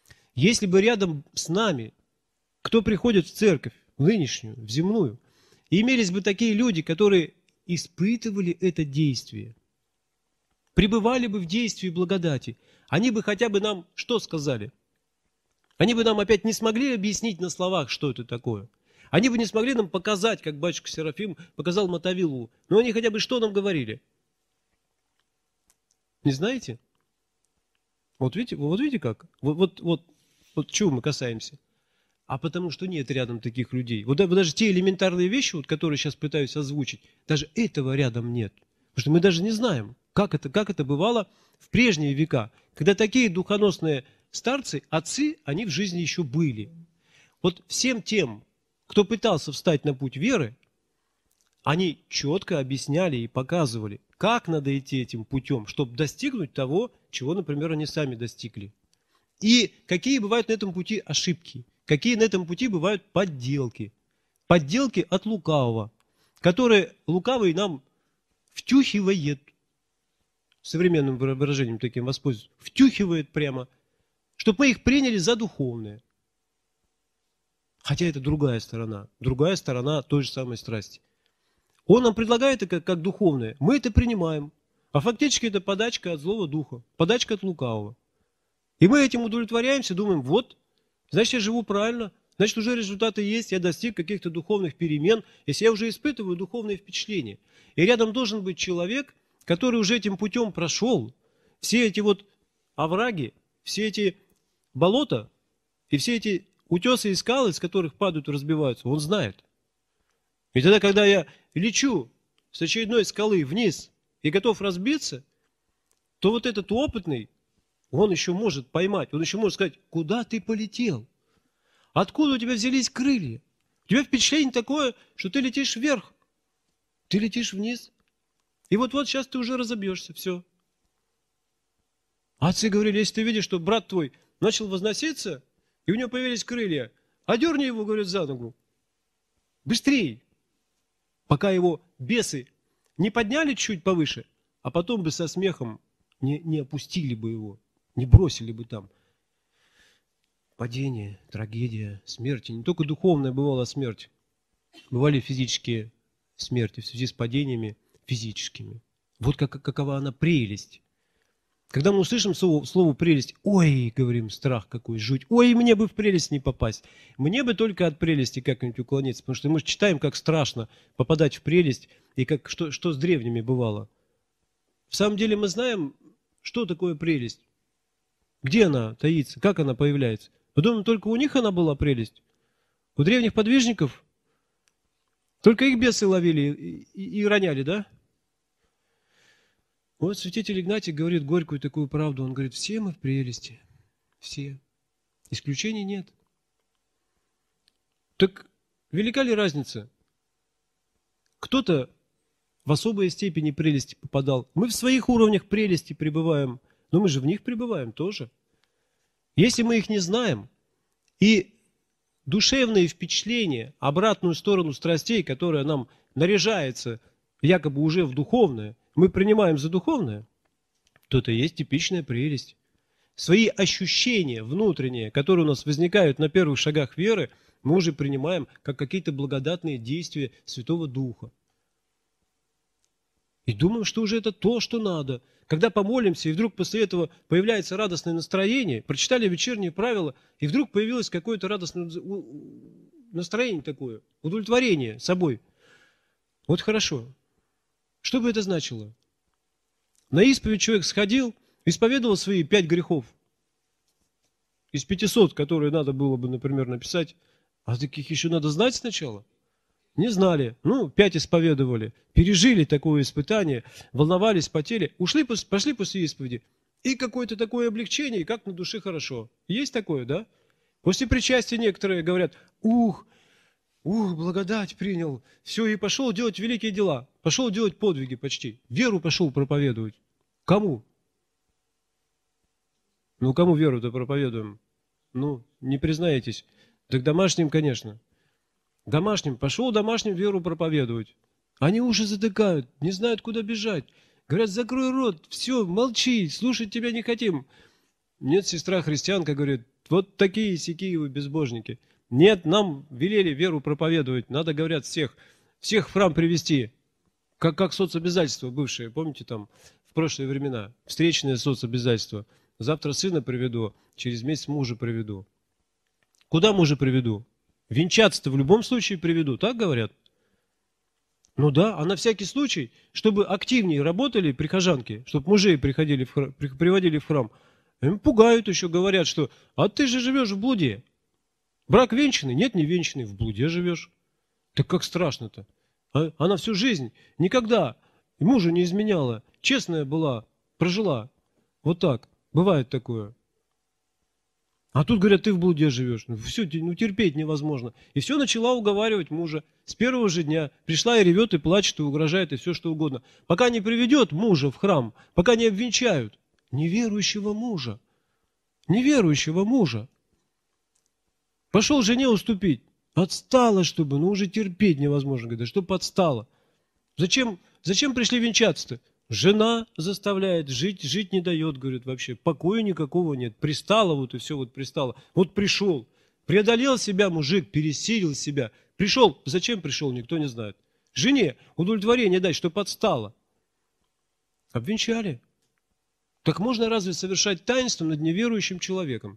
Если бы рядом с нами, кто приходит в церковь, в нынешнюю, в земную, И имелись бы такие люди, которые испытывали это действие, пребывали бы в действии благодати, они бы хотя бы нам что сказали? Они бы нам опять не смогли объяснить на словах, что это такое. Они бы не смогли нам показать, как батюшка Серафим показал Мотовилову. Но они хотя бы что нам говорили? Не знаете? Вот видите, вот видите как? Вот, вот, вот, вот чего мы касаемся? А потому что нет рядом таких людей. Вот даже те элементарные вещи, вот, которые сейчас пытаюсь озвучить, даже этого рядом нет. Потому что мы даже не знаем, как это, как это бывало в прежние века, когда такие духоносные старцы, отцы, они в жизни еще были. Вот всем тем, кто пытался встать на путь веры, они четко объясняли и показывали, как надо идти этим путем, чтобы достигнуть того, чего, например, они сами достигли. И какие бывают на этом пути ошибки, какие на этом пути бывают подделки. Подделки от лукавого, которые лукавый нам втюхивает, современным выражением таким воспользуюсь, втюхивает прямо, чтобы мы их приняли за духовные. Хотя это другая сторона, другая сторона той же самой страсти. Он нам предлагает это как, как духовное, мы это принимаем, а фактически это подачка от злого духа, подачка от лукавого. И мы этим удовлетворяемся, думаем, вот, значит, я живу правильно, значит, уже результаты есть, я достиг каких-то духовных перемен, если я уже испытываю духовные впечатления. И рядом должен быть человек, который уже этим путем прошел, все эти вот овраги, все эти болота и все эти утесы и скалы, с которых падают и разбиваются, он знает. И тогда, когда я лечу с очередной скалы вниз и готов разбиться, то вот этот опытный, он еще может поймать, он еще может сказать, куда ты полетел? Откуда у тебя взялись крылья? У тебя впечатление такое, что ты летишь вверх, ты летишь вниз. И вот-вот сейчас ты уже разобьешься, все. Отцы говорили, если ты видишь, что брат твой начал возноситься, и у него появились крылья, одерни его, говорят, за ногу. Быстрее. Пока его бесы не подняли чуть повыше, а потом бы со смехом не, не опустили бы его, не бросили бы там. Падение, трагедия, смерть. Не только духовная бывала смерть. Бывали физические смерти в связи с падениями физическими. Вот как, какова она прелесть. Когда мы услышим слово, слово прелесть, ой, говорим, страх какой, жуть, ой, мне бы в прелесть не попасть. Мне бы только от прелести как-нибудь уклониться, потому что мы читаем, как страшно попадать в прелесть, и как, что, что с древними бывало. В самом деле мы знаем, что такое прелесть, где она таится, как она появляется. Мы думаем, только у них она была прелесть. У древних подвижников только их бесы ловили и, и, и роняли, да? Вот святитель Игнатий говорит горькую такую правду. Он говорит, все мы в прелести. Все. Исключений нет. Так велика ли разница? Кто-то в особой степени прелести попадал. Мы в своих уровнях прелести пребываем, но мы же в них пребываем тоже. Если мы их не знаем, и душевные впечатления, обратную сторону страстей, которая нам наряжается якобы уже в духовное, мы принимаем за духовное, то это и есть типичная прелесть. Свои ощущения внутренние, которые у нас возникают на первых шагах веры, мы уже принимаем как какие-то благодатные действия Святого Духа. И думаем, что уже это то, что надо. Когда помолимся, и вдруг после этого появляется радостное настроение, прочитали вечерние правила, и вдруг появилось какое-то радостное настроение такое, удовлетворение собой. Вот хорошо. Что бы это значило? На исповедь человек сходил, исповедовал свои пять грехов. Из пятисот, которые надо было бы, например, написать, а таких еще надо знать сначала. Не знали. Ну, пять исповедовали. Пережили такое испытание, волновались, потели, ушли, пошли после исповеди. И какое-то такое облегчение, и как на душе хорошо. Есть такое, да? После причастия некоторые говорят, ух, ух, благодать принял, все, и пошел делать великие дела. Пошел делать подвиги почти. Веру пошел проповедовать. Кому? Ну, кому веру-то проповедуем? Ну, не признаетесь. Так домашним, конечно. Домашним. Пошел домашним веру проповедовать. Они уши затыкают, не знают, куда бежать. Говорят, закрой рот, все, молчи, слушать тебя не хотим. Нет, сестра христианка говорит, вот такие сякие вы безбожники. Нет, нам велели веру проповедовать. Надо, говорят, всех всех в храм привести, как, как соцобязательства бывшие, помните там в прошлые времена, встречные соцобязательства. Завтра сына приведу, через месяц мужа приведу. Куда мужа приведу? Венчаться-то в любом случае приведу, так говорят? Ну да, а на всякий случай, чтобы активнее работали прихожанки, чтобы мужей приходили в храм, приводили в храм, им пугают еще, говорят, что «а ты же живешь в блуде». Брак венчанный? Нет, не венчанный, в блуде живешь. Так как страшно-то? А? Она всю жизнь никогда мужу не изменяла, честная была, прожила. Вот так, бывает такое. А тут говорят, ты в блуде живешь. Ну, все, ну, терпеть невозможно. И все начала уговаривать мужа. С первого же дня пришла и ревет, и плачет, и угрожает, и все что угодно. Пока не приведет мужа в храм, пока не обвенчают. Неверующего мужа. Неверующего мужа. Пошел жене уступить. Отстала, чтобы, ну уже терпеть невозможно. Говорит, да что подстала? Зачем, зачем пришли венчаться-то? Жена заставляет, жить, жить не дает, говорит, вообще. Покоя никакого нет. Пристала вот и все, вот пристала. Вот пришел. Преодолел себя мужик, пересилил себя. Пришел. Зачем пришел, никто не знает. Жене удовлетворение дать, что подстала. Обвенчали. Так можно разве совершать таинство над неверующим человеком?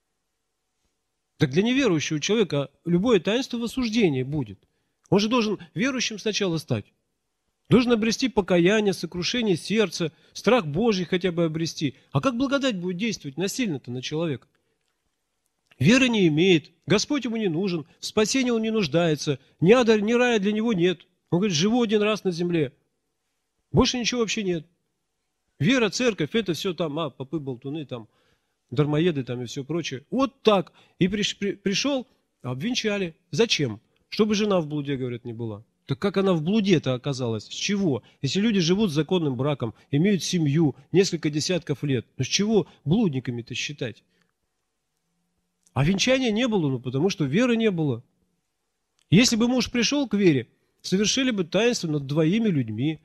Так для неверующего человека любое таинство в осуждении будет. Он же должен верующим сначала стать. Должен обрести покаяние, сокрушение сердца, страх Божий хотя бы обрести. А как благодать будет действовать насильно-то на человека? Веры не имеет, Господь ему не нужен, в спасении он не нуждается, ни ада, ни рая для него нет. Он говорит, живу один раз на земле. Больше ничего вообще нет. Вера, церковь, это все там, а, попы, болтуны, там, дармоеды там и все прочее. Вот так. И приш, при, пришел, обвенчали. Зачем? Чтобы жена в блуде, говорят, не была. Так как она в блуде-то оказалась? С чего? Если люди живут с законным браком, имеют семью, несколько десятков лет, ну с чего блудниками-то считать? А венчания не было, ну потому что веры не было. Если бы муж пришел к вере, совершили бы таинство над двоими людьми.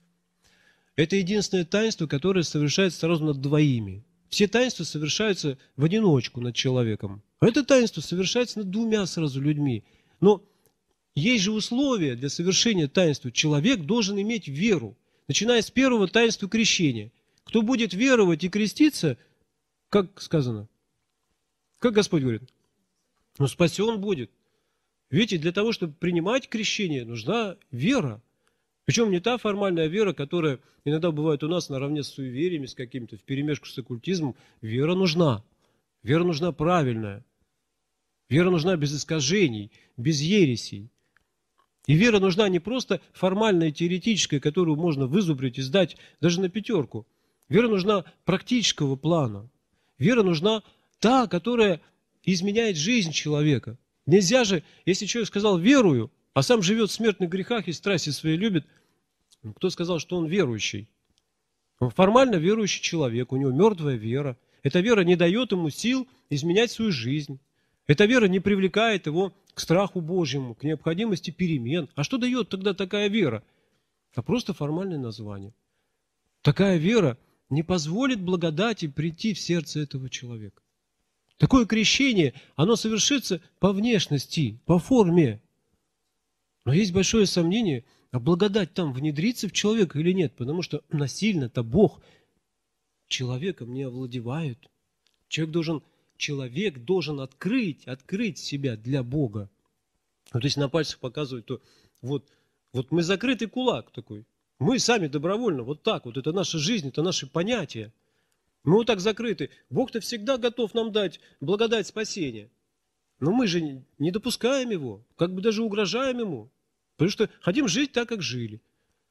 Это единственное таинство, которое совершается сразу над двоими. Все таинства совершаются в одиночку над человеком. А это таинство совершается над двумя сразу людьми. Но есть же условия для совершения таинства. Человек должен иметь веру, начиная с первого таинства крещения. Кто будет веровать и креститься, как сказано, как Господь говорит, ну спасен будет. Видите, для того, чтобы принимать крещение, нужна вера. Причем не та формальная вера, которая иногда бывает у нас наравне с суевериями, с какими-то, вперемешку с оккультизмом. Вера нужна. Вера нужна правильная. Вера нужна без искажений, без ересей. И вера нужна не просто формальная, теоретическая, которую можно вызубрить и сдать даже на пятерку. Вера нужна практического плана. Вера нужна та, которая изменяет жизнь человека. Нельзя же, если человек сказал «верую», а сам живет в смертных грехах и страсти свои любит, ну, кто сказал, что он верующий? Он формально верующий человек, у него мертвая вера. Эта вера не дает ему сил изменять свою жизнь. Эта вера не привлекает его к страху Божьему, к необходимости перемен. А что дает тогда такая вера? А просто формальное название. Такая вера не позволит благодати прийти в сердце этого человека. Такое крещение, оно совершится по внешности, по форме. Но есть большое сомнение, а благодать там внедрится в человека или нет, потому что насильно-то Бог человеком не овладевает. Человек должен, человек должен открыть, открыть себя для Бога. Вот если на пальцах показывать, то вот, вот мы закрытый кулак такой. Мы сами добровольно, вот так вот, это наша жизнь, это наши понятия. Мы вот так закрыты. Бог-то всегда готов нам дать благодать спасения. Но мы же не допускаем его, как бы даже угрожаем ему. Потому что хотим жить так, как жили.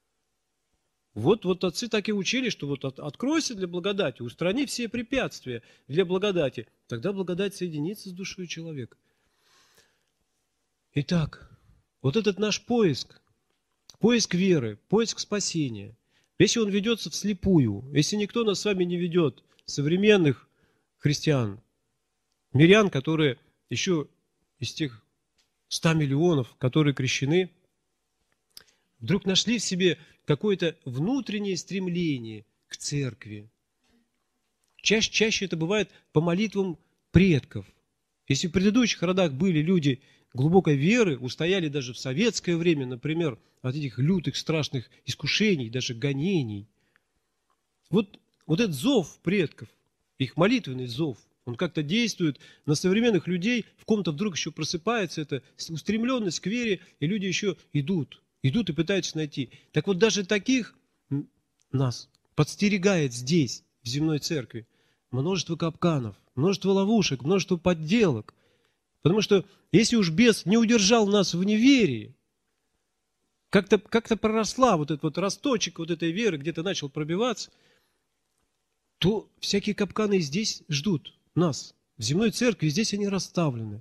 Вот, вот отцы так и учили, что вот от, откройся для благодати, устрани все препятствия для благодати. Тогда благодать соединится с душой человека. Итак, вот этот наш поиск, поиск веры, поиск спасения, если он ведется вслепую, если никто нас с вами не ведет, современных христиан, мирян, которые еще из тех ста миллионов, которые крещены, вдруг нашли в себе какое-то внутреннее стремление к церкви. Чаще, чаще это бывает по молитвам предков. Если в предыдущих родах были люди глубокой веры, устояли даже в советское время, например, от этих лютых, страшных искушений, даже гонений. Вот, вот этот зов предков, их молитвенный зов, он как-то действует на современных людей, в ком-то вдруг еще просыпается эта устремленность к вере, и люди еще идут, идут и пытаются найти. Так вот даже таких нас подстерегает здесь, в земной церкви, множество капканов, множество ловушек, множество подделок. Потому что если уж бес не удержал нас в неверии, как-то как-то проросла вот этот вот росточек вот этой веры, где-то начал пробиваться, то всякие капканы и здесь ждут нас. В земной церкви здесь они расставлены.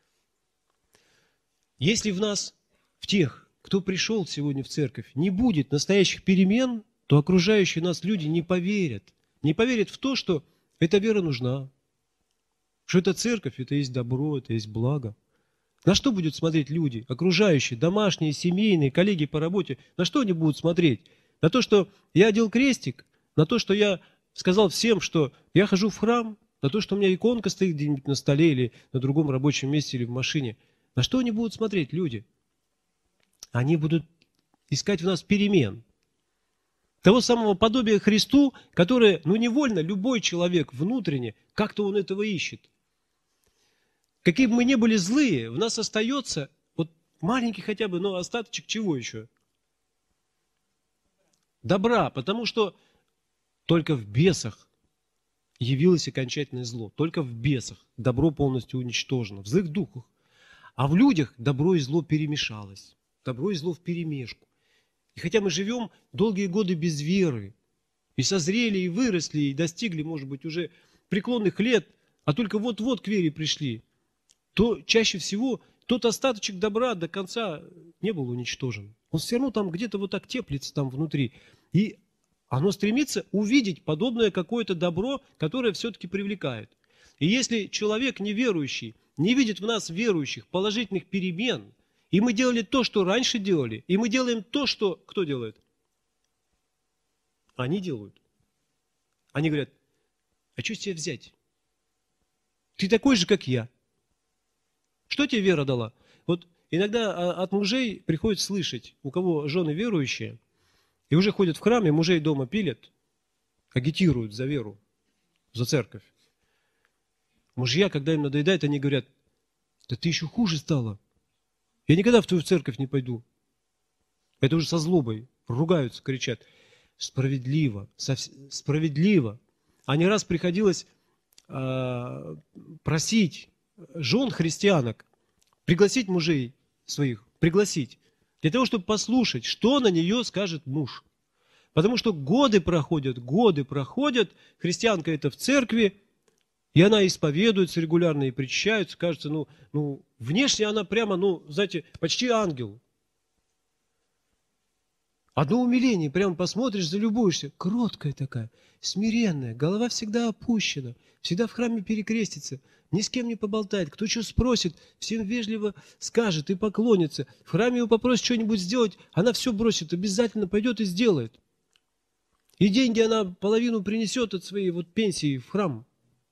Если в нас, в тех, кто пришел сегодня в церковь, не будет настоящих перемен, то окружающие нас люди не поверят. Не поверят в то, что эта вера нужна. Что это церковь, это есть добро, это есть благо. На что будут смотреть люди, окружающие, домашние, семейные, коллеги по работе? На что они будут смотреть? На то, что я одел крестик? На то, что я сказал всем, что я хожу в храм? На то, что у меня иконка стоит где-нибудь на столе или на другом рабочем месте или в машине? На что они будут смотреть, люди? Они будут искать в нас перемен. Того самого подобия Христу, которое, ну, невольно любой человек внутренне, как-то он этого ищет. Какие бы мы ни были злые, в нас остается вот маленький хотя бы, но остаточек чего еще? Добра, потому что только в бесах явилось окончательное зло. Только в бесах добро полностью уничтожено, в злых духах. А в людях добро и зло перемешалось. Добро и зло вперемешку. И хотя мы живем долгие годы без веры, и созрели, и выросли, и достигли, может быть, уже преклонных лет, а только вот-вот к вере пришли, то чаще всего тот остаточек добра до конца не был уничтожен. Он все равно там где-то вот так теплится там внутри. И оно стремится увидеть подобное какое-то добро, которое все-таки привлекает. И если человек неверующий не видит в нас верующих положительных перемен, и мы делали то, что раньше делали, и мы делаем то, что... Кто делает? Они делают. Они говорят, а что с тебя взять? Ты такой же, как я. Что тебе вера дала? Вот иногда от мужей приходится слышать, у кого жены верующие, и уже ходят в храм, и мужей дома пилят, агитируют за веру, за церковь. Мужья, когда им надоедает, они говорят, да ты еще хуже стала. Я никогда в твою церковь не пойду. Это уже со злобой. Ругаются, кричат. Справедливо. Справедливо. А не раз приходилось э, просить жен христианок пригласить мужей своих, пригласить, для того, чтобы послушать, что на нее скажет муж. Потому что годы проходят, годы проходят, христианка это в церкви, и она исповедуется регулярно и причащается, кажется, ну, ну, внешне она прямо, ну, знаете, почти ангел. Одно умиление, прямо посмотришь, залюбуешься, кроткая такая, смиренная, голова всегда опущена, всегда в храме перекрестится, ни с кем не поболтает, кто что спросит, всем вежливо скажет и поклонится. В храме его попросит что-нибудь сделать, она все бросит, обязательно пойдет и сделает. И деньги она половину принесет от своей вот пенсии в храм.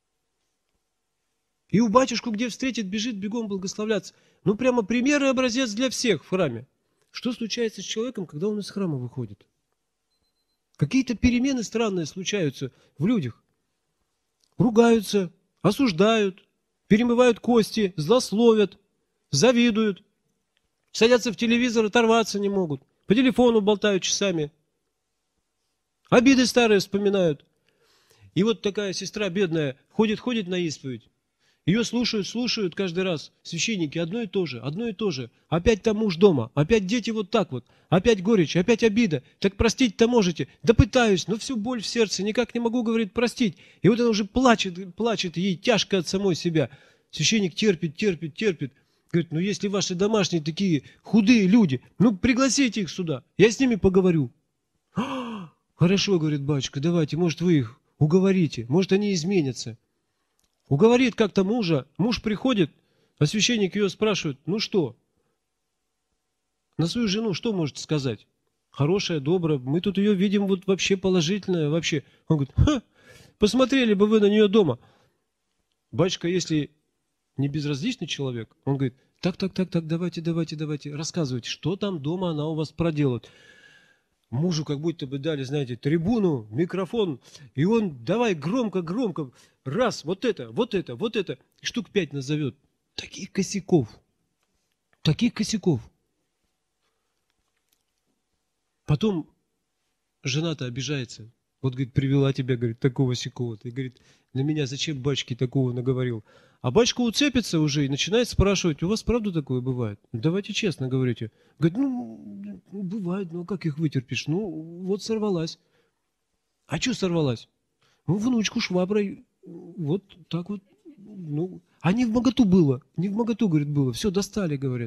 И у батюшку, где встретит, бежит бегом благословляться. Ну, прямо пример и образец для всех в храме. Что случается с человеком, когда он из храма выходит? Какие-то перемены странные случаются в людях. Ругаются, осуждают, перемывают кости, злословят, завидуют, садятся в телевизор, оторваться не могут, по телефону болтают часами, обиды старые вспоминают. И вот такая сестра бедная ходит-ходит на исповедь. Ее слушают, слушают каждый раз священники, одно и то же, одно и то же. Опять там муж дома, опять дети вот так вот, опять горечь, опять обида. Так простить-то можете? Да пытаюсь, но всю боль в сердце, никак не могу, говорит, простить. И вот она уже плачет, плачет, ей тяжко от самой себя. Священник терпит, терпит, терпит. Говорит, ну если ваши домашние такие худые люди, ну пригласите их сюда, я с ними поговорю. Хорошо, говорит батюшка, давайте, может вы их уговорите, может они изменятся. Уговорит как-то мужа, муж приходит, а священник ее спрашивает, ну что? На свою жену что можете сказать? Хорошая, добрая, мы тут ее видим вот вообще положительная, вообще. Он говорит, ха, посмотрели бы вы на нее дома. Батюшка, если не безразличный человек. Он говорит, так, так, так, так, давайте, давайте, давайте, рассказывайте, что там дома она у вас проделает. Мужу как будто бы дали, знаете, трибуну, микрофон, и он давай громко, громко, раз, вот это, вот это, вот это, и штук пять назовет. Таких косяков, таких косяков. Потом жена-то обижается. Вот, говорит, привела тебя, говорит, такого-сякого-то. И говорит, на меня зачем батюшке такого наговорил? А батюшка уцепится уже и начинает спрашивать, у вас правда такое бывает? Давайте честно говорите. Говорит, ну, бывает, ну как их вытерпишь? Ну, вот сорвалась. А что сорвалась? Ну, внучку шваброй, вот так вот. Ну, а не в моготу было, не в моготу, говорит, было. Все, достали, говорят.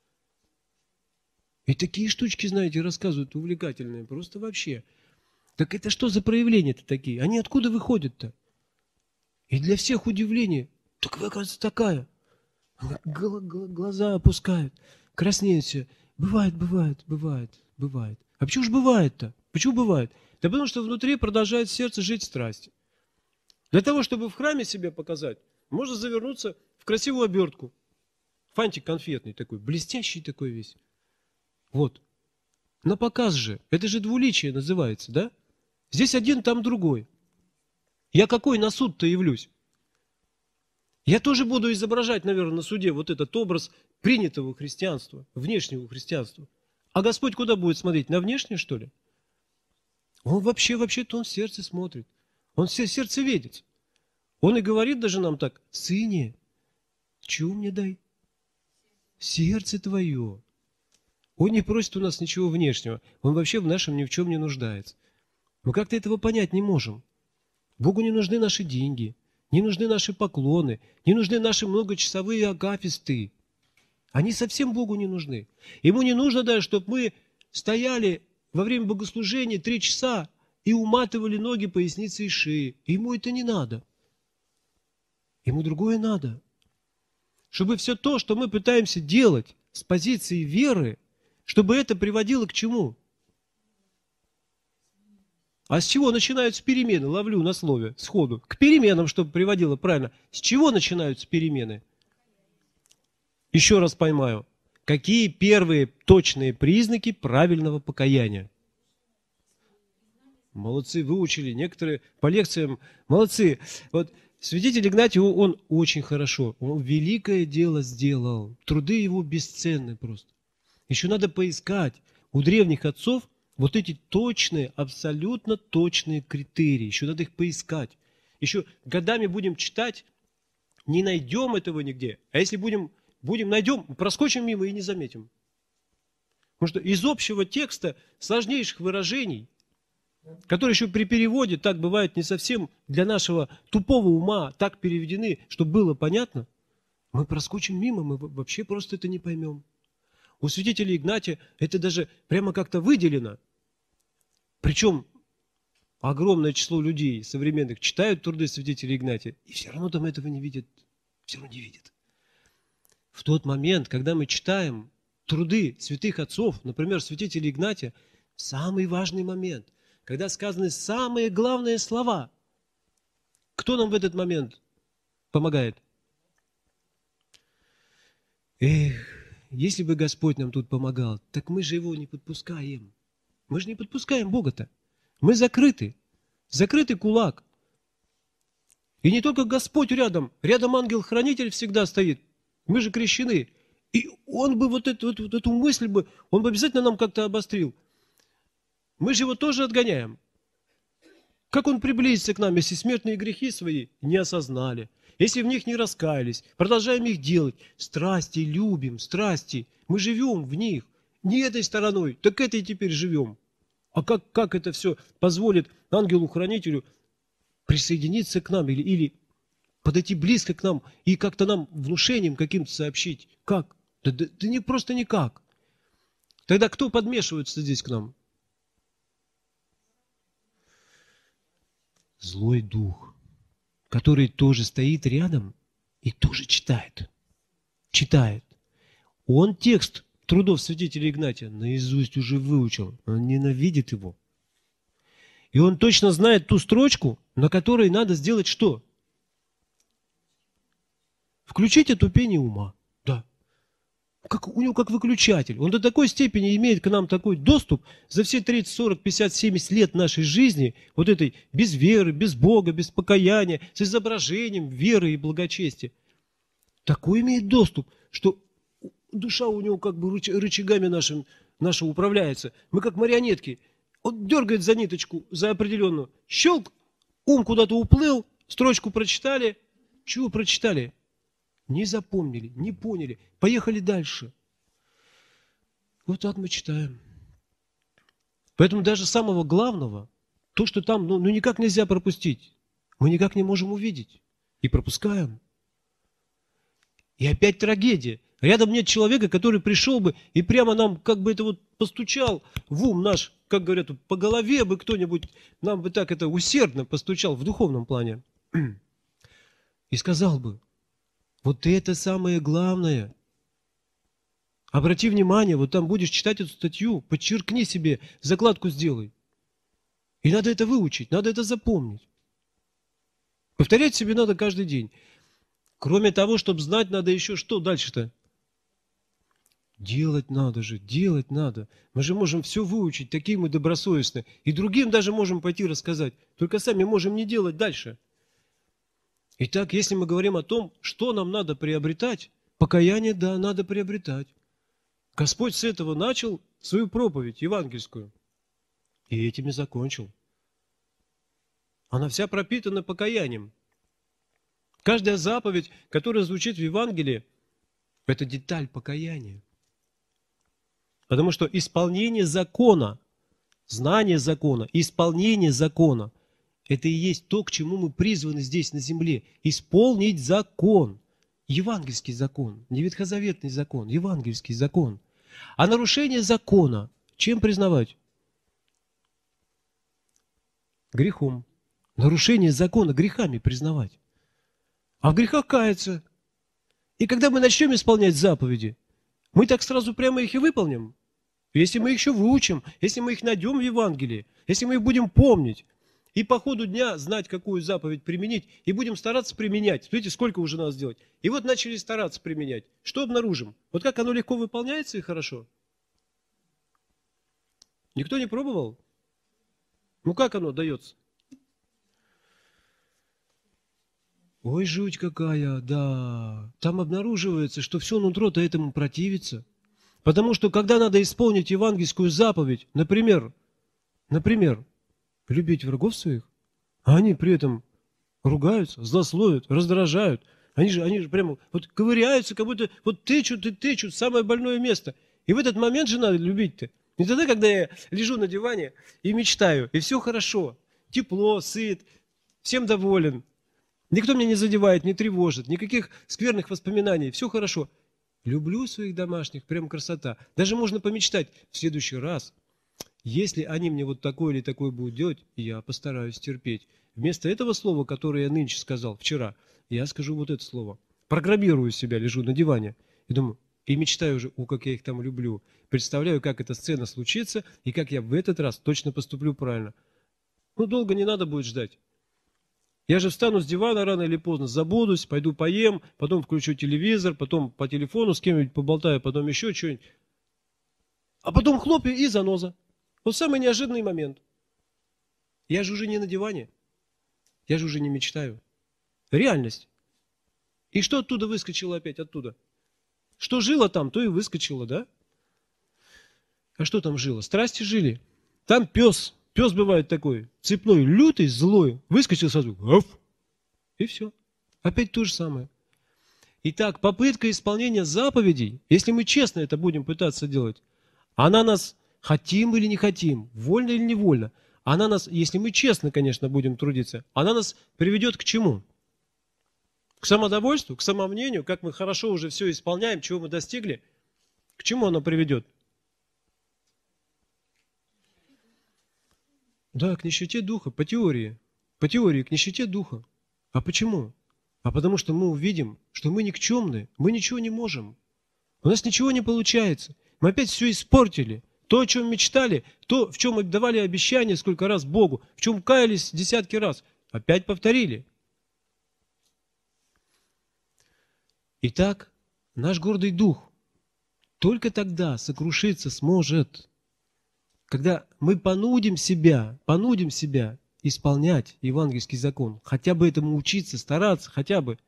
И такие штучки, знаете, рассказывают увлекательные, просто вообще. Так это что за проявления-то такие? Они откуда выходят-то? И для всех удивление. Так вы, оказывается, такая. Глаза опускают, краснеют все. Бывает, бывает, бывает, бывает. А почему же бывает-то? Почему бывает? Да потому что внутри продолжает сердце жить страсти. Для того, чтобы в храме себя показать, можно завернуться в красивую обертку. Фантик конфетный такой, блестящий такой весь. Вот. На показ же. Это же двуличие называется, да? Здесь один, там другой. Я какой на суд-то явлюсь? Я тоже буду изображать, наверное, на суде вот этот образ принятого христианства, внешнего христианства. А Господь куда будет смотреть? На внешнее, что ли? Он вообще, вообще-то он в сердце смотрит. Он все сердце видит. Он и говорит даже нам так, сыне, чего мне дай? Сердце твое. Он не просит у нас ничего внешнего. Он вообще в нашем ни в чем не нуждается. Мы как-то этого понять не можем. Богу не нужны наши деньги, не нужны наши поклоны, не нужны наши многочасовые агафисты. Они совсем Богу не нужны. Ему не нужно даже, чтобы мы стояли во время богослужения три часа и уматывали ноги, поясницы и шеи. Ему это не надо. Ему другое надо. Чтобы все то, что мы пытаемся делать с позиции веры, чтобы это приводило к чему? А с чего начинаются перемены? Ловлю на слове, сходу. К переменам, чтобы приводило правильно. С чего начинаются перемены? Еще раз поймаю. Какие первые точные признаки правильного покаяния? Молодцы, выучили. Некоторые по лекциям. Молодцы. Вот святитель Игнатий, он очень хорошо. Он великое дело сделал. Труды его бесценны просто. Еще надо поискать у древних отцов вот эти точные, абсолютно точные критерии. Еще надо их поискать. Еще годами будем читать, не найдем этого нигде. А если будем, будем найдем, проскочим мимо и не заметим. Потому что из общего текста сложнейших выражений, которые еще при переводе, так бывает не совсем для нашего тупого ума, так переведены, чтобы было понятно, мы проскочим мимо, мы вообще просто это не поймем. У святителя Игнатия это даже прямо как-то выделено. Причем огромное число людей современных читают труды святителя Игнатия, и все равно там этого не видят. Все равно не видят. В тот момент, когда мы читаем труды святых отцов, например, святителя Игнатия, самый важный момент, когда сказаны самые главные слова, кто нам в этот момент помогает? Эх, если бы Господь нам тут помогал, так мы же его не подпускаем. Мы же не подпускаем Бога-то. Мы закрыты. Закрытый кулак. И не только Господь рядом. Рядом ангел-хранитель всегда стоит. Мы же крещены. И он бы вот эту, вот, вот эту мысль бы, он бы обязательно нам как-то обострил. Мы же его тоже отгоняем. Как он приблизится к нам, если смертные грехи свои не осознали? Если в них не раскаялись, продолжаем их делать. Страсти любим, страсти. Мы живем в них. Не этой стороной, так этой теперь живем. А как, как это все позволит ангелу-хранителю присоединиться к нам или, или подойти близко к нам и как-то нам внушением каким-то сообщить? Как? Да, да, да не, просто никак. Тогда кто подмешивается здесь к нам? Злой дух, который тоже стоит рядом и тоже читает. Читает. Он текст трудов святителя Игнатия наизусть уже выучил. Он ненавидит его. И он точно знает ту строчку, на которой надо сделать что? В Включите тупение ума. Да. Как, у него как выключатель. Он до такой степени имеет к нам такой доступ за все тридцать, сорок, пятьдесят, семьдесят лет нашей жизни, вот этой без веры, без Бога, без покаяния, с изображением веры и благочестия. Такой имеет доступ, что душа у него как бы рычагами нашим, нашим управляется. Мы как марионетки. Он дергает за ниточку, за определенную. Щелк, ум куда-то уплыл, строчку прочитали. Чего прочитали? Не запомнили, не поняли. Поехали дальше. Вот так мы читаем. Поэтому даже самого главного, то, что там ну, ну никак нельзя пропустить, мы никак не можем увидеть. И пропускаем. И опять трагедия. Рядом нет человека, который пришел бы и прямо нам как бы это вот постучал в ум наш, как говорят, по голове бы кто-нибудь нам бы так это усердно постучал в духовном плане. И сказал бы, вот это самое главное. Обрати внимание, вот там будешь читать эту статью, подчеркни себе, закладку сделай. И надо это выучить, надо это запомнить. Повторять себе надо каждый день. Кроме того, чтобы знать, надо еще что дальше-то? Делать надо же, делать надо. Мы же можем все выучить, такие мы добросовестные. И другим даже можем пойти рассказать. Только сами можем не делать дальше. Итак, если мы говорим о том, что нам надо приобретать, покаяние, да, надо приобретать. Господь с этого начал свою проповедь евангельскую. И этим и закончил. Она вся пропитана покаянием. Каждая заповедь, которая звучит в Евангелии, это деталь покаяния. Потому что исполнение закона, знание закона, исполнение закона, это и есть то, к чему мы призваны здесь на земле. Исполнить закон. Евангельский закон, не ветхозаветный закон, евангельский закон. А нарушение закона чем признавать? Грехом. Нарушение закона грехами признавать. А в грехах каяться. И когда мы начнем исполнять заповеди, мы так сразу прямо их и выполним. Если мы их еще выучим, если мы их найдем в Евангелии, если мы их будем помнить, и по ходу дня знать, какую заповедь применить, и будем стараться применять. Смотрите, сколько уже надо сделать. И вот начали стараться применять. Что обнаружим? Вот как оно легко выполняется и хорошо. Никто не пробовал? Ну как оно дается? Ой, жуть какая, да. Там обнаруживается, что все нутро-то этому противится. Потому что, когда надо исполнить евангельскую заповедь, например, например, любить врагов своих, а они при этом ругаются, злословят, раздражают. Они же, они же прямо вот ковыряются, как будто вот тычут и тычут в самое больное место. И в этот момент же надо любить-то. Не тогда, когда я лежу на диване и мечтаю, и все хорошо, тепло, сыт, всем доволен. Никто меня не задевает, не тревожит, никаких скверных воспоминаний, все хорошо. Люблю своих домашних, прям красота. Даже можно помечтать в следующий раз. Если они мне вот такое или такое будут делать, я постараюсь терпеть. Вместо этого слова, которое я нынче сказал, вчера, я скажу вот это слово. Программирую себя, лежу на диване и думаю, и мечтаю уже, о, как я их там люблю. Представляю, как эта сцена случится, и как я в этот раз точно поступлю правильно. Ну, долго не надо будет ждать. Я же встану с дивана рано или поздно, забудусь, пойду поем, потом включу телевизор, потом по телефону с кем-нибудь поболтаю, потом еще что-нибудь. А потом хлоп и заноза. Вот самый неожиданный момент. Я же уже не на диване. Я же уже не мечтаю. Реальность. И что оттуда выскочило опять оттуда? Что жило там, то и выскочило, да? А что там жило? Страсти жили. Там пес. Пес бывает такой, цепной, лютый, злой. Выскочил сразу. Оф! И все. Опять то же самое. Итак, попытка исполнения заповедей, если мы честно это будем пытаться делать, она нас, хотим или не хотим, вольно или невольно, она нас, если мы честно, конечно, будем трудиться, она нас приведет к чему? К самодовольству, к самомнению, как мы хорошо уже все исполняем, чего мы достигли. К чему она приведет? Да, к нищете духа, по теории. По теории, к нищете духа. А почему? А потому что мы увидим, что мы никчемны, мы ничего не можем. У нас ничего не получается. Мы опять все испортили. То, о чем мечтали, то, в чем мы давали обещания сколько раз Богу, в чем каялись десятки раз, опять повторили. Итак, наш гордый дух только тогда сокрушиться сможет, когда мы понудим себя, понудим себя исполнять евангельский закон, хотя бы этому учиться, стараться, хотя бы.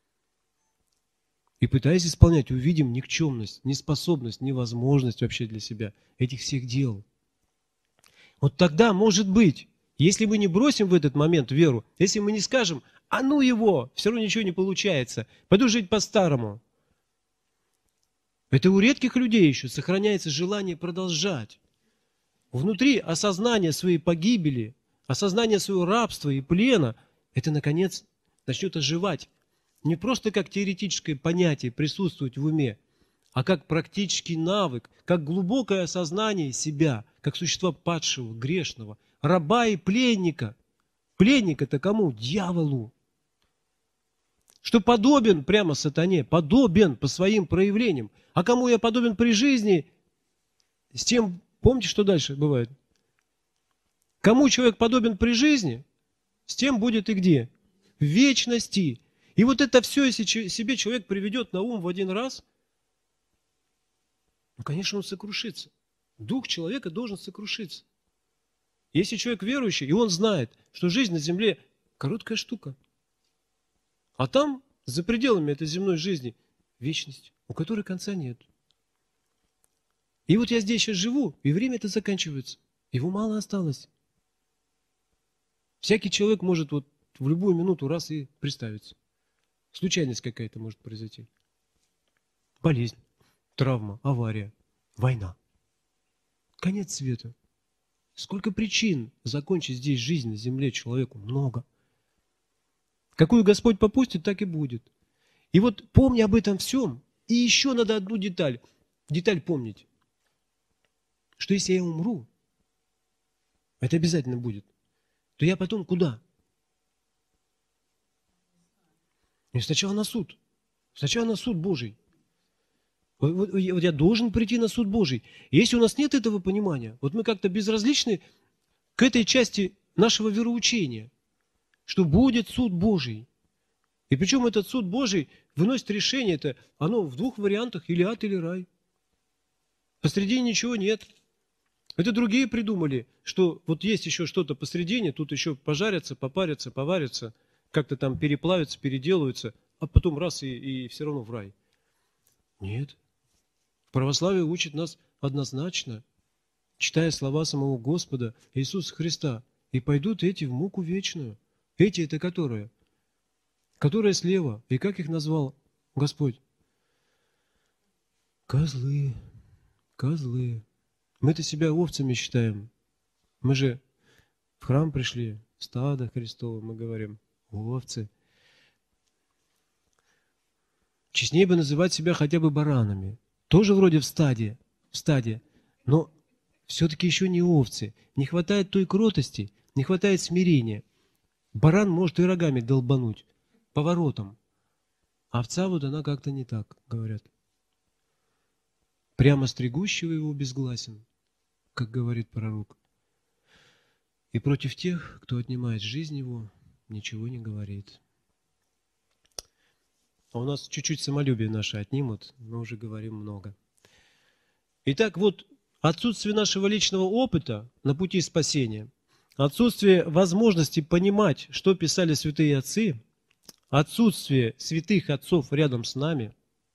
И пытаясь исполнять, увидим никчемность, неспособность, невозможность вообще для себя этих всех дел. Вот тогда, может быть, если мы не бросим в этот момент веру, если мы не скажем, а ну его, все равно ничего не получается, пойду жить по-старому. Это у редких людей еще сохраняется желание продолжать. Внутри осознание своей погибели, осознание своего рабства и плена, это, наконец, начнет оживать. Не просто как теоретическое понятие присутствовать в уме, а как практический навык, как глубокое осознание себя, как существа падшего, грешного, раба и пленника. Пленник это кому? Дьяволу. Что подобен прямо сатане, подобен по своим проявлениям. А кому я подобен при жизни, с тем, помните, что дальше бывает? Кому человек подобен при жизни, с тем будет и где? В вечности. И вот это все, если себе человек приведет на ум в один раз, ну, конечно, он сокрушится. Дух человека должен сокрушиться. Если человек верующий, и он знает, что жизнь на земле короткая штука, а там, за пределами этой земной жизни, вечность, у которой конца нет. И вот я здесь сейчас живу, и время это заканчивается. Его мало осталось. Всякий человек может вот в любую минуту раз и представиться. Случайность какая-то может произойти. Болезнь, травма, авария, война. Конец света. Сколько причин закончить здесь жизнь на земле человеку? Много. Какую Господь попустит, так и будет. И вот помни об этом всем. И еще надо одну деталь. Деталь помнить. Что если я умру, это обязательно будет, то я потом куда? И сначала на суд. Сначала на суд Божий. Вот, вот, вот я должен прийти на суд Божий. И если у нас нет этого понимания, вот мы как-то безразличны к этой части нашего вероучения, что будет суд Божий. И причем этот суд Божий выносит решение, это оно в двух вариантах, или ад, или рай. Посредине ничего нет. Это другие придумали, что вот есть еще что-то посредине, тут еще пожарятся, попарятся, поварятся, как-то там переплавятся, переделаются, а потом раз и, и все равно в рай. Нет. Православие учит нас однозначно, читая слова самого Господа Иисуса Христа, и пойдут эти в муку вечную. Эти это которые? Которые слева. И как их назвал Господь? Козлы. Козлы. Мы-то себя овцами считаем. Мы же в храм пришли, стадо Христово, мы говорим, овцы. Честнее бы называть себя хотя бы баранами. Тоже вроде в стаде, в стаде, но все-таки еще не овцы. Не хватает той кротости, не хватает смирения. Баран может и рогами долбануть, поворотом. А овца вот она как-то не так, говорят. Прямо стригущего его безгласен, как говорит пророк. И против тех, кто отнимает жизнь его, ничего не говорит. А у нас чуть-чуть самолюбие наше отнимут, мы уже говорим много. Итак, вот отсутствие нашего личного опыта на пути спасения, отсутствие возможности понимать, что писали святые отцы, отсутствие святых отцов рядом с нами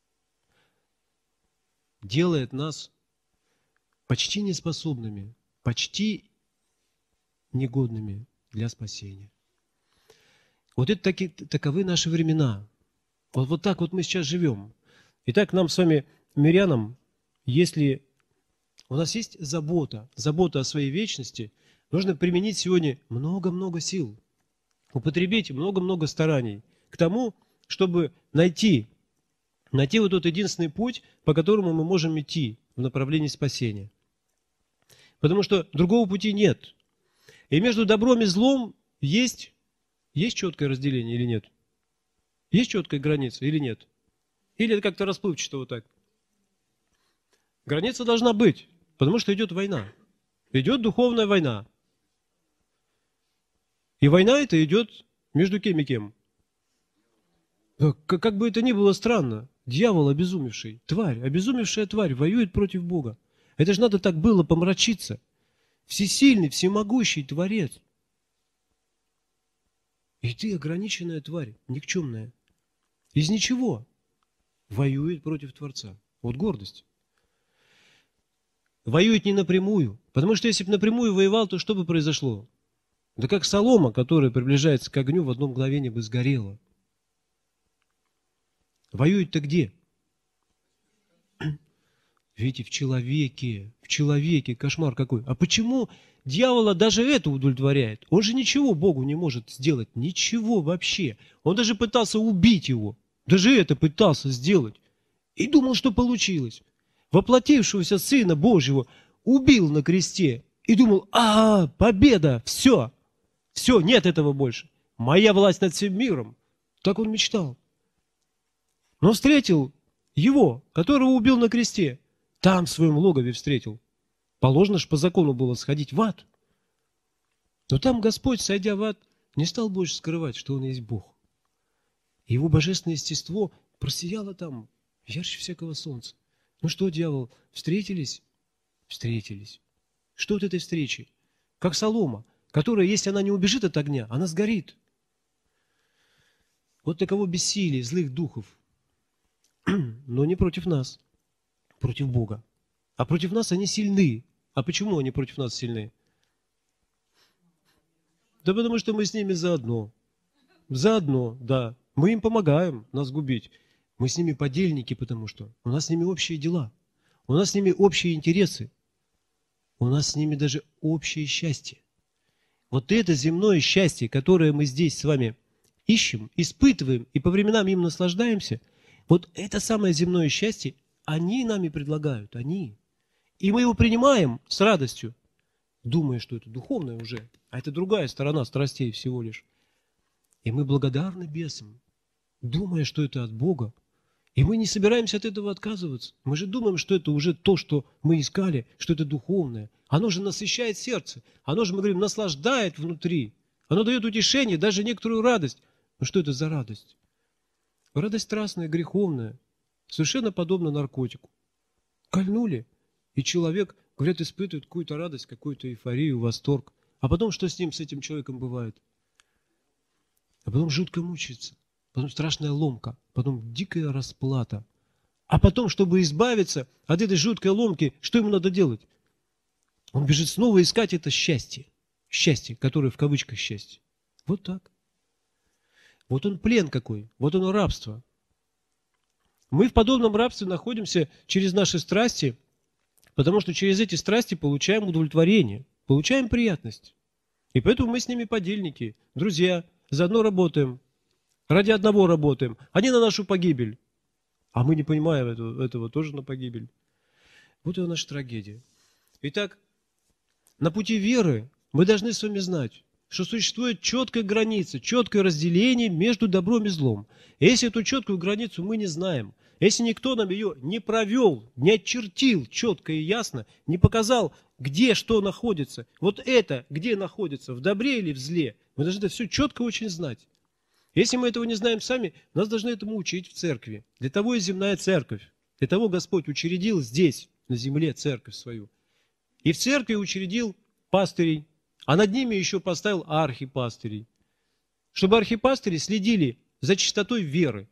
делает нас почти неспособными, почти негодными для спасения. Вот это таки, таковы наши времена. Вот, вот так вот мы сейчас живем. Итак, нам с вами, мирянам, если у нас есть забота, забота о своей вечности, нужно применить сегодня много-много сил, употребить много-много стараний к тому, чтобы найти, найти вот тот единственный путь, по которому мы можем идти в направлении спасения. Потому что другого пути нет. И между добром и злом есть, есть четкое разделение или нет? Есть четкая граница или нет? Или это как-то расплывчато вот так? Граница должна быть, потому что идет война. Идет духовная война. И война эта идет между кем и кем? Как, как бы это ни было странно, дьявол обезумевший, тварь, обезумевшая тварь воюет против Бога. Это же надо так было помрачиться. Всесильный, всемогущий Творец. И ты ограниченная тварь, никчемная. Из ничего воюет против Творца. Вот гордость. Воюет не напрямую. Потому что если бы напрямую воевал, то что бы произошло? Да как солома, которая приближается к огню, в одно мгновение бы сгорела. Воюет-то где? Видите, в человеке. В человеке. Кошмар какой. А почему дьявола даже это удовлетворяет? Он же ничего Богу не может сделать. Ничего вообще. Он даже пытался убить его. Даже это пытался сделать. И думал, что получилось. Воплотившегося Сына Божьего убил на кресте. И думал, а, победа, все. Все, нет этого больше. Моя власть над всем миром. Так он мечтал. Но встретил его, которого убил на кресте. Там в своем логове встретил. Положено ж по закону было сходить в ад. Но там Господь, сойдя в ад, не стал больше скрывать, что Он есть Бог. И Его божественное естество просияло там ярче всякого солнца. Ну что, дьявол, встретились? Встретились. Что от этой встречи? Как солома, которая, если она не убежит от огня, она сгорит. Вот таково бессилие злых духов. Но не против нас, против Бога. А против нас они сильны. А почему они против нас сильны? Да потому что мы с ними заодно. Заодно, да. Мы им помогаем нас губить. Мы с ними подельники, потому что у нас с ними общие дела. У нас с ними общие интересы. У нас с ними даже общее счастье. Вот это земное счастье, которое мы здесь с вами ищем, испытываем и по временам им наслаждаемся, вот это самое земное счастье они нами предлагают, они. И мы его принимаем с радостью, думая, что это духовное уже, а это другая сторона страстей всего лишь. И мы благодарны бесам, думая, что это от Бога. И мы не собираемся от этого отказываться. Мы же думаем, что это уже то, что мы искали, что это духовное. Оно же насыщает сердце. Оно же, мы говорим, наслаждает внутри. Оно дает утешение, даже некоторую радость. Но что это за радость? Радость страстная, греховная, совершенно подобна наркотику. Кольнули, и человек, говорят, испытывает какую-то радость, какую-то эйфорию, восторг. А потом что с ним, с этим человеком бывает? А потом жутко мучается, потом страшная ломка, потом дикая расплата. А потом, чтобы избавиться от этой жуткой ломки, что ему надо делать? Он бежит снова искать это счастье. Счастье, которое в кавычках счастье. Вот так. Вот он плен какой, вот оно рабство. Мы в подобном рабстве находимся через наши страсти, потому что через эти страсти получаем удовлетворение, получаем приятность. И поэтому мы с ними подельники, друзья, заодно работаем, ради одного работаем, они на нашу погибель. А мы не понимаем этого, этого тоже на погибель. Вот и наша трагедия. Итак, на пути веры мы должны с вами знать, что существует четкая граница, четкое разделение между добром и злом. И если эту четкую границу мы не знаем, если никто нам ее не провел, не очертил четко и ясно, не показал, где что находится, вот это, где находится, в добре или в зле, мы должны это все четко очень знать. Если мы этого не знаем сами, нас должны этому учить в церкви. Для того и земная церковь. Для того Господь учредил здесь, на земле, церковь свою. И в церкви учредил пастырей, а над ними еще поставил архипастырей, чтобы архипастыри следили за чистотой веры.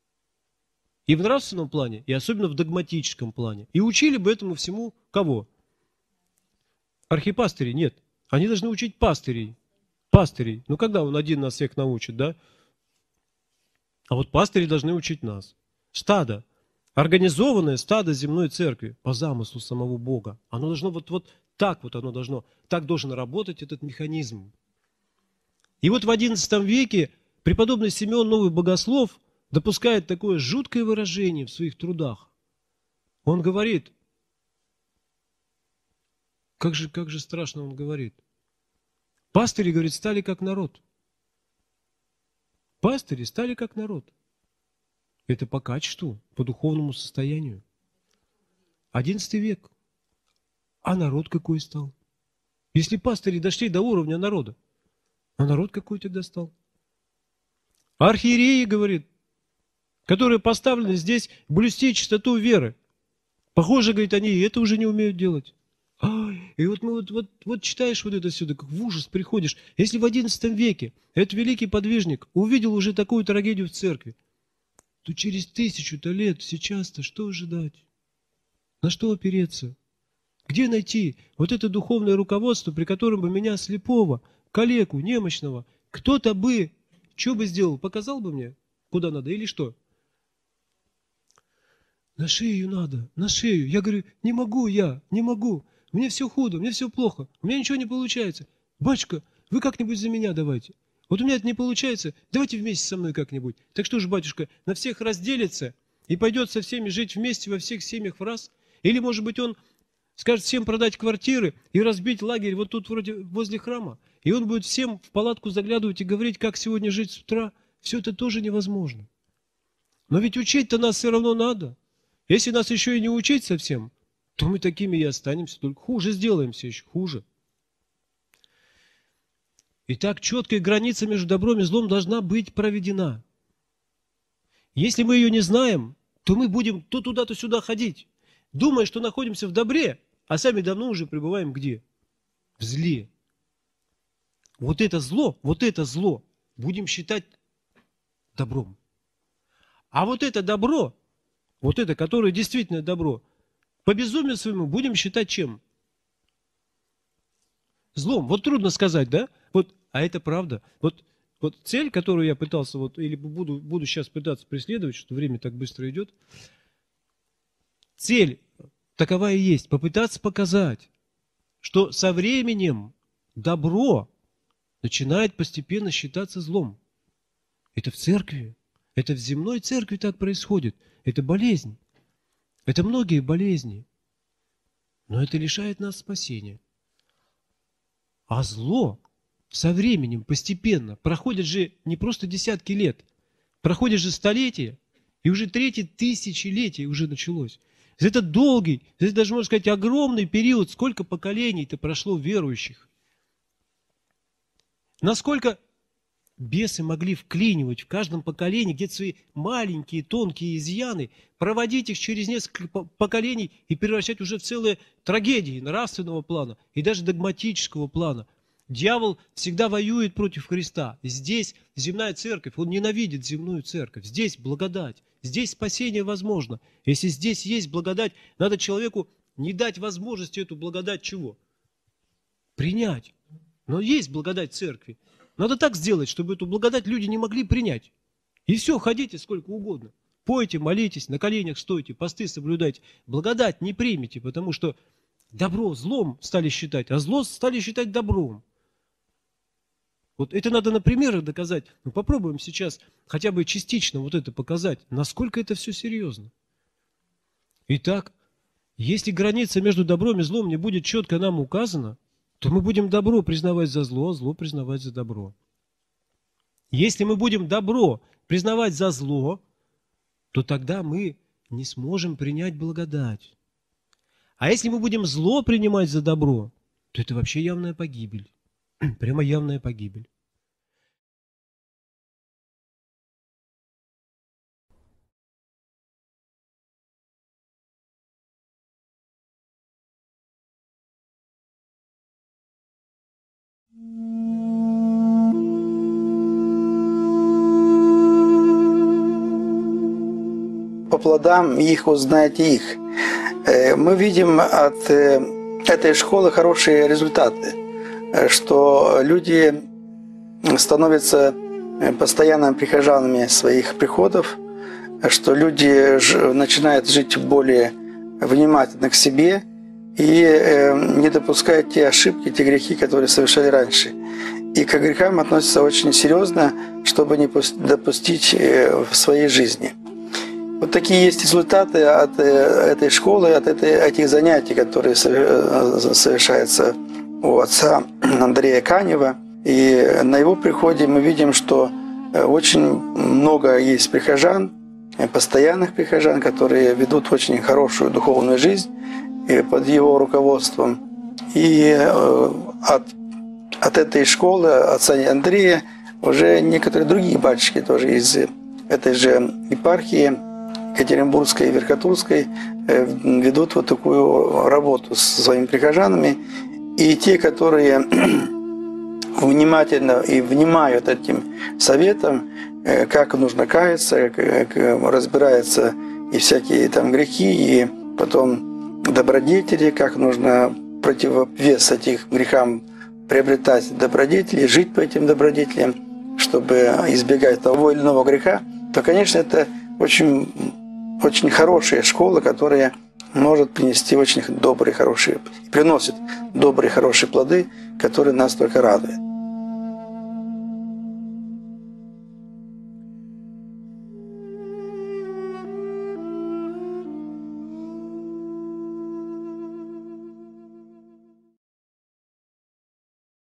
И в нравственном плане, и особенно в догматическом плане. И учили бы этому всему кого? Архипастырей нет. Они должны учить пастырей. Пастырей. Ну когда он один нас всех научит, да? А вот пастыри должны учить нас. Стадо. Организованное стадо земной церкви по замыслу самого Бога. Оно должно вот, вот так вот оно должно, так должен работать этот механизм. И вот в одиннадцатом веке преподобный Симеон Новый Богослов допускает такое жуткое выражение в своих трудах. Он говорит, как же, как же страшно он говорит. Пастыри, говорит, стали как народ. Пастыри стали как народ. Это по качеству, по духовному состоянию. Одиннадцатый век. А народ какой стал? Если пастыри дошли до уровня народа, а народ какой тогда стал? Архиереи, говорит, которые поставлены здесь блюсти чистоту веры. Похоже, говорит, они и это уже не умеют делать. Ай, и вот мы вот, вот, вот читаешь вот это сюда, как в ужас приходишь. Если в одиннадцатом веке этот великий подвижник увидел уже такую трагедию в церкви, то через тысячу-то лет сейчас-то что ожидать? На что опереться? Где найти вот это духовное руководство, при котором бы меня слепого, калеку, немощного, кто-то бы, что бы сделал, показал бы мне, куда надо или что? На шею надо, на шею. Я говорю, не могу я, не могу. Мне все худо, мне все плохо, у меня ничего не получается. Батюшка, вы как-нибудь за меня давайте. Вот у меня это не получается, давайте вместе со мной как-нибудь. Так что же, батюшка, на всех разделится и пойдет со всеми жить вместе во всех семьях в раз? Или, может быть, он скажет всем продать квартиры и разбить лагерь вот тут вроде возле храма? И он будет всем в палатку заглядывать и говорить, как сегодня жить с утра? Все это тоже невозможно. Но ведь учить-то нас все равно надо. Если нас еще и не учить совсем, то мы такими и останемся, только хуже сделаемся еще, хуже. Итак, четкая граница между добром и злом должна быть проведена. Если мы ее не знаем, то мы будем то туда, то сюда ходить, думая, что находимся в добре, а сами давно уже пребываем где? В зле. Вот это зло, вот это зло будем считать добром. А вот это добро, вот это, которое действительно добро, по безумию своему будем считать чем? Злом. Вот трудно сказать, да? Вот, а это правда. Вот, вот цель, которую я пытался, вот, или буду, буду сейчас пытаться преследовать, что время так быстро идет, цель такова и есть, попытаться показать, что со временем добро начинает постепенно считаться злом. Это в церкви, это в земной церкви так происходит. Это болезнь. Это многие болезни. Но это лишает нас спасения. А зло со временем, постепенно, проходят же не просто десятки лет, проходят же столетия, и уже третье тысячелетие уже началось. Это долгий, это даже, можно сказать, огромный период, сколько поколений-то прошло верующих. Насколько бесы могли вклинивать в каждом поколении где-то свои маленькие, тонкие изъяны, проводить их через несколько поколений и превращать уже в целые трагедии нравственного плана и даже догматического плана. Дьявол всегда воюет против Христа. Здесь земная церковь, он ненавидит земную церковь. Здесь благодать, здесь спасение возможно. Если здесь есть благодать, надо человеку не дать возможности эту благодать чего? Принять. Но есть благодать церкви. Надо так сделать, чтобы эту благодать люди не могли принять. И все, ходите сколько угодно. Пойте, молитесь, на коленях стойте, посты соблюдайте. Благодать не примите, потому что добро злом стали считать, а зло стали считать добром. Вот это надо на примерах доказать. Ну, попробуем сейчас хотя бы частично вот это показать, насколько это все серьезно. Итак, если граница между добром и злом не будет четко нам указана, то мы будем добро признавать за зло, а зло признавать за добро. Если мы будем добро признавать за зло, то тогда мы не сможем принять благодать. А если мы будем зло принимать за добро, то это вообще явная погибель. Прямо явная погибель. По плодам их узнаете их. Мы видим от этой школы хорошие результаты, что люди становятся постоянными прихожанами своих приходов, что люди начинают жить более внимательно к себе и не допускают те ошибки, те грехи, которые совершали раньше. И к грехам относятся очень серьезно, чтобы не допустить в своей жизни. Вот такие есть результаты от этой школы, от этих занятий, которые совершаются у отца Андрея Канева. И на его приходе мы видим, что очень много есть прихожан, постоянных прихожан, которые ведут очень хорошую духовную жизнь под его руководством. И от, от этой школы отца Андрея уже некоторые другие батюшки тоже из этой же епархии Екатеринбургской и Верхотурской ведут вот такую работу с своими прихожанами. И те, которые внимательно и внимают этим советам, как нужно каяться, как разбираются и всякие там грехи, и потом добродетели, как нужно противовес этим грехам приобретать добродетели, жить по этим добродетелям, чтобы избегать того или иного греха, то, конечно, это очень, очень хорошая школа, которая может принести очень добрые, хорошие, приносит добрые, хорошие плоды, которые нас только радуют.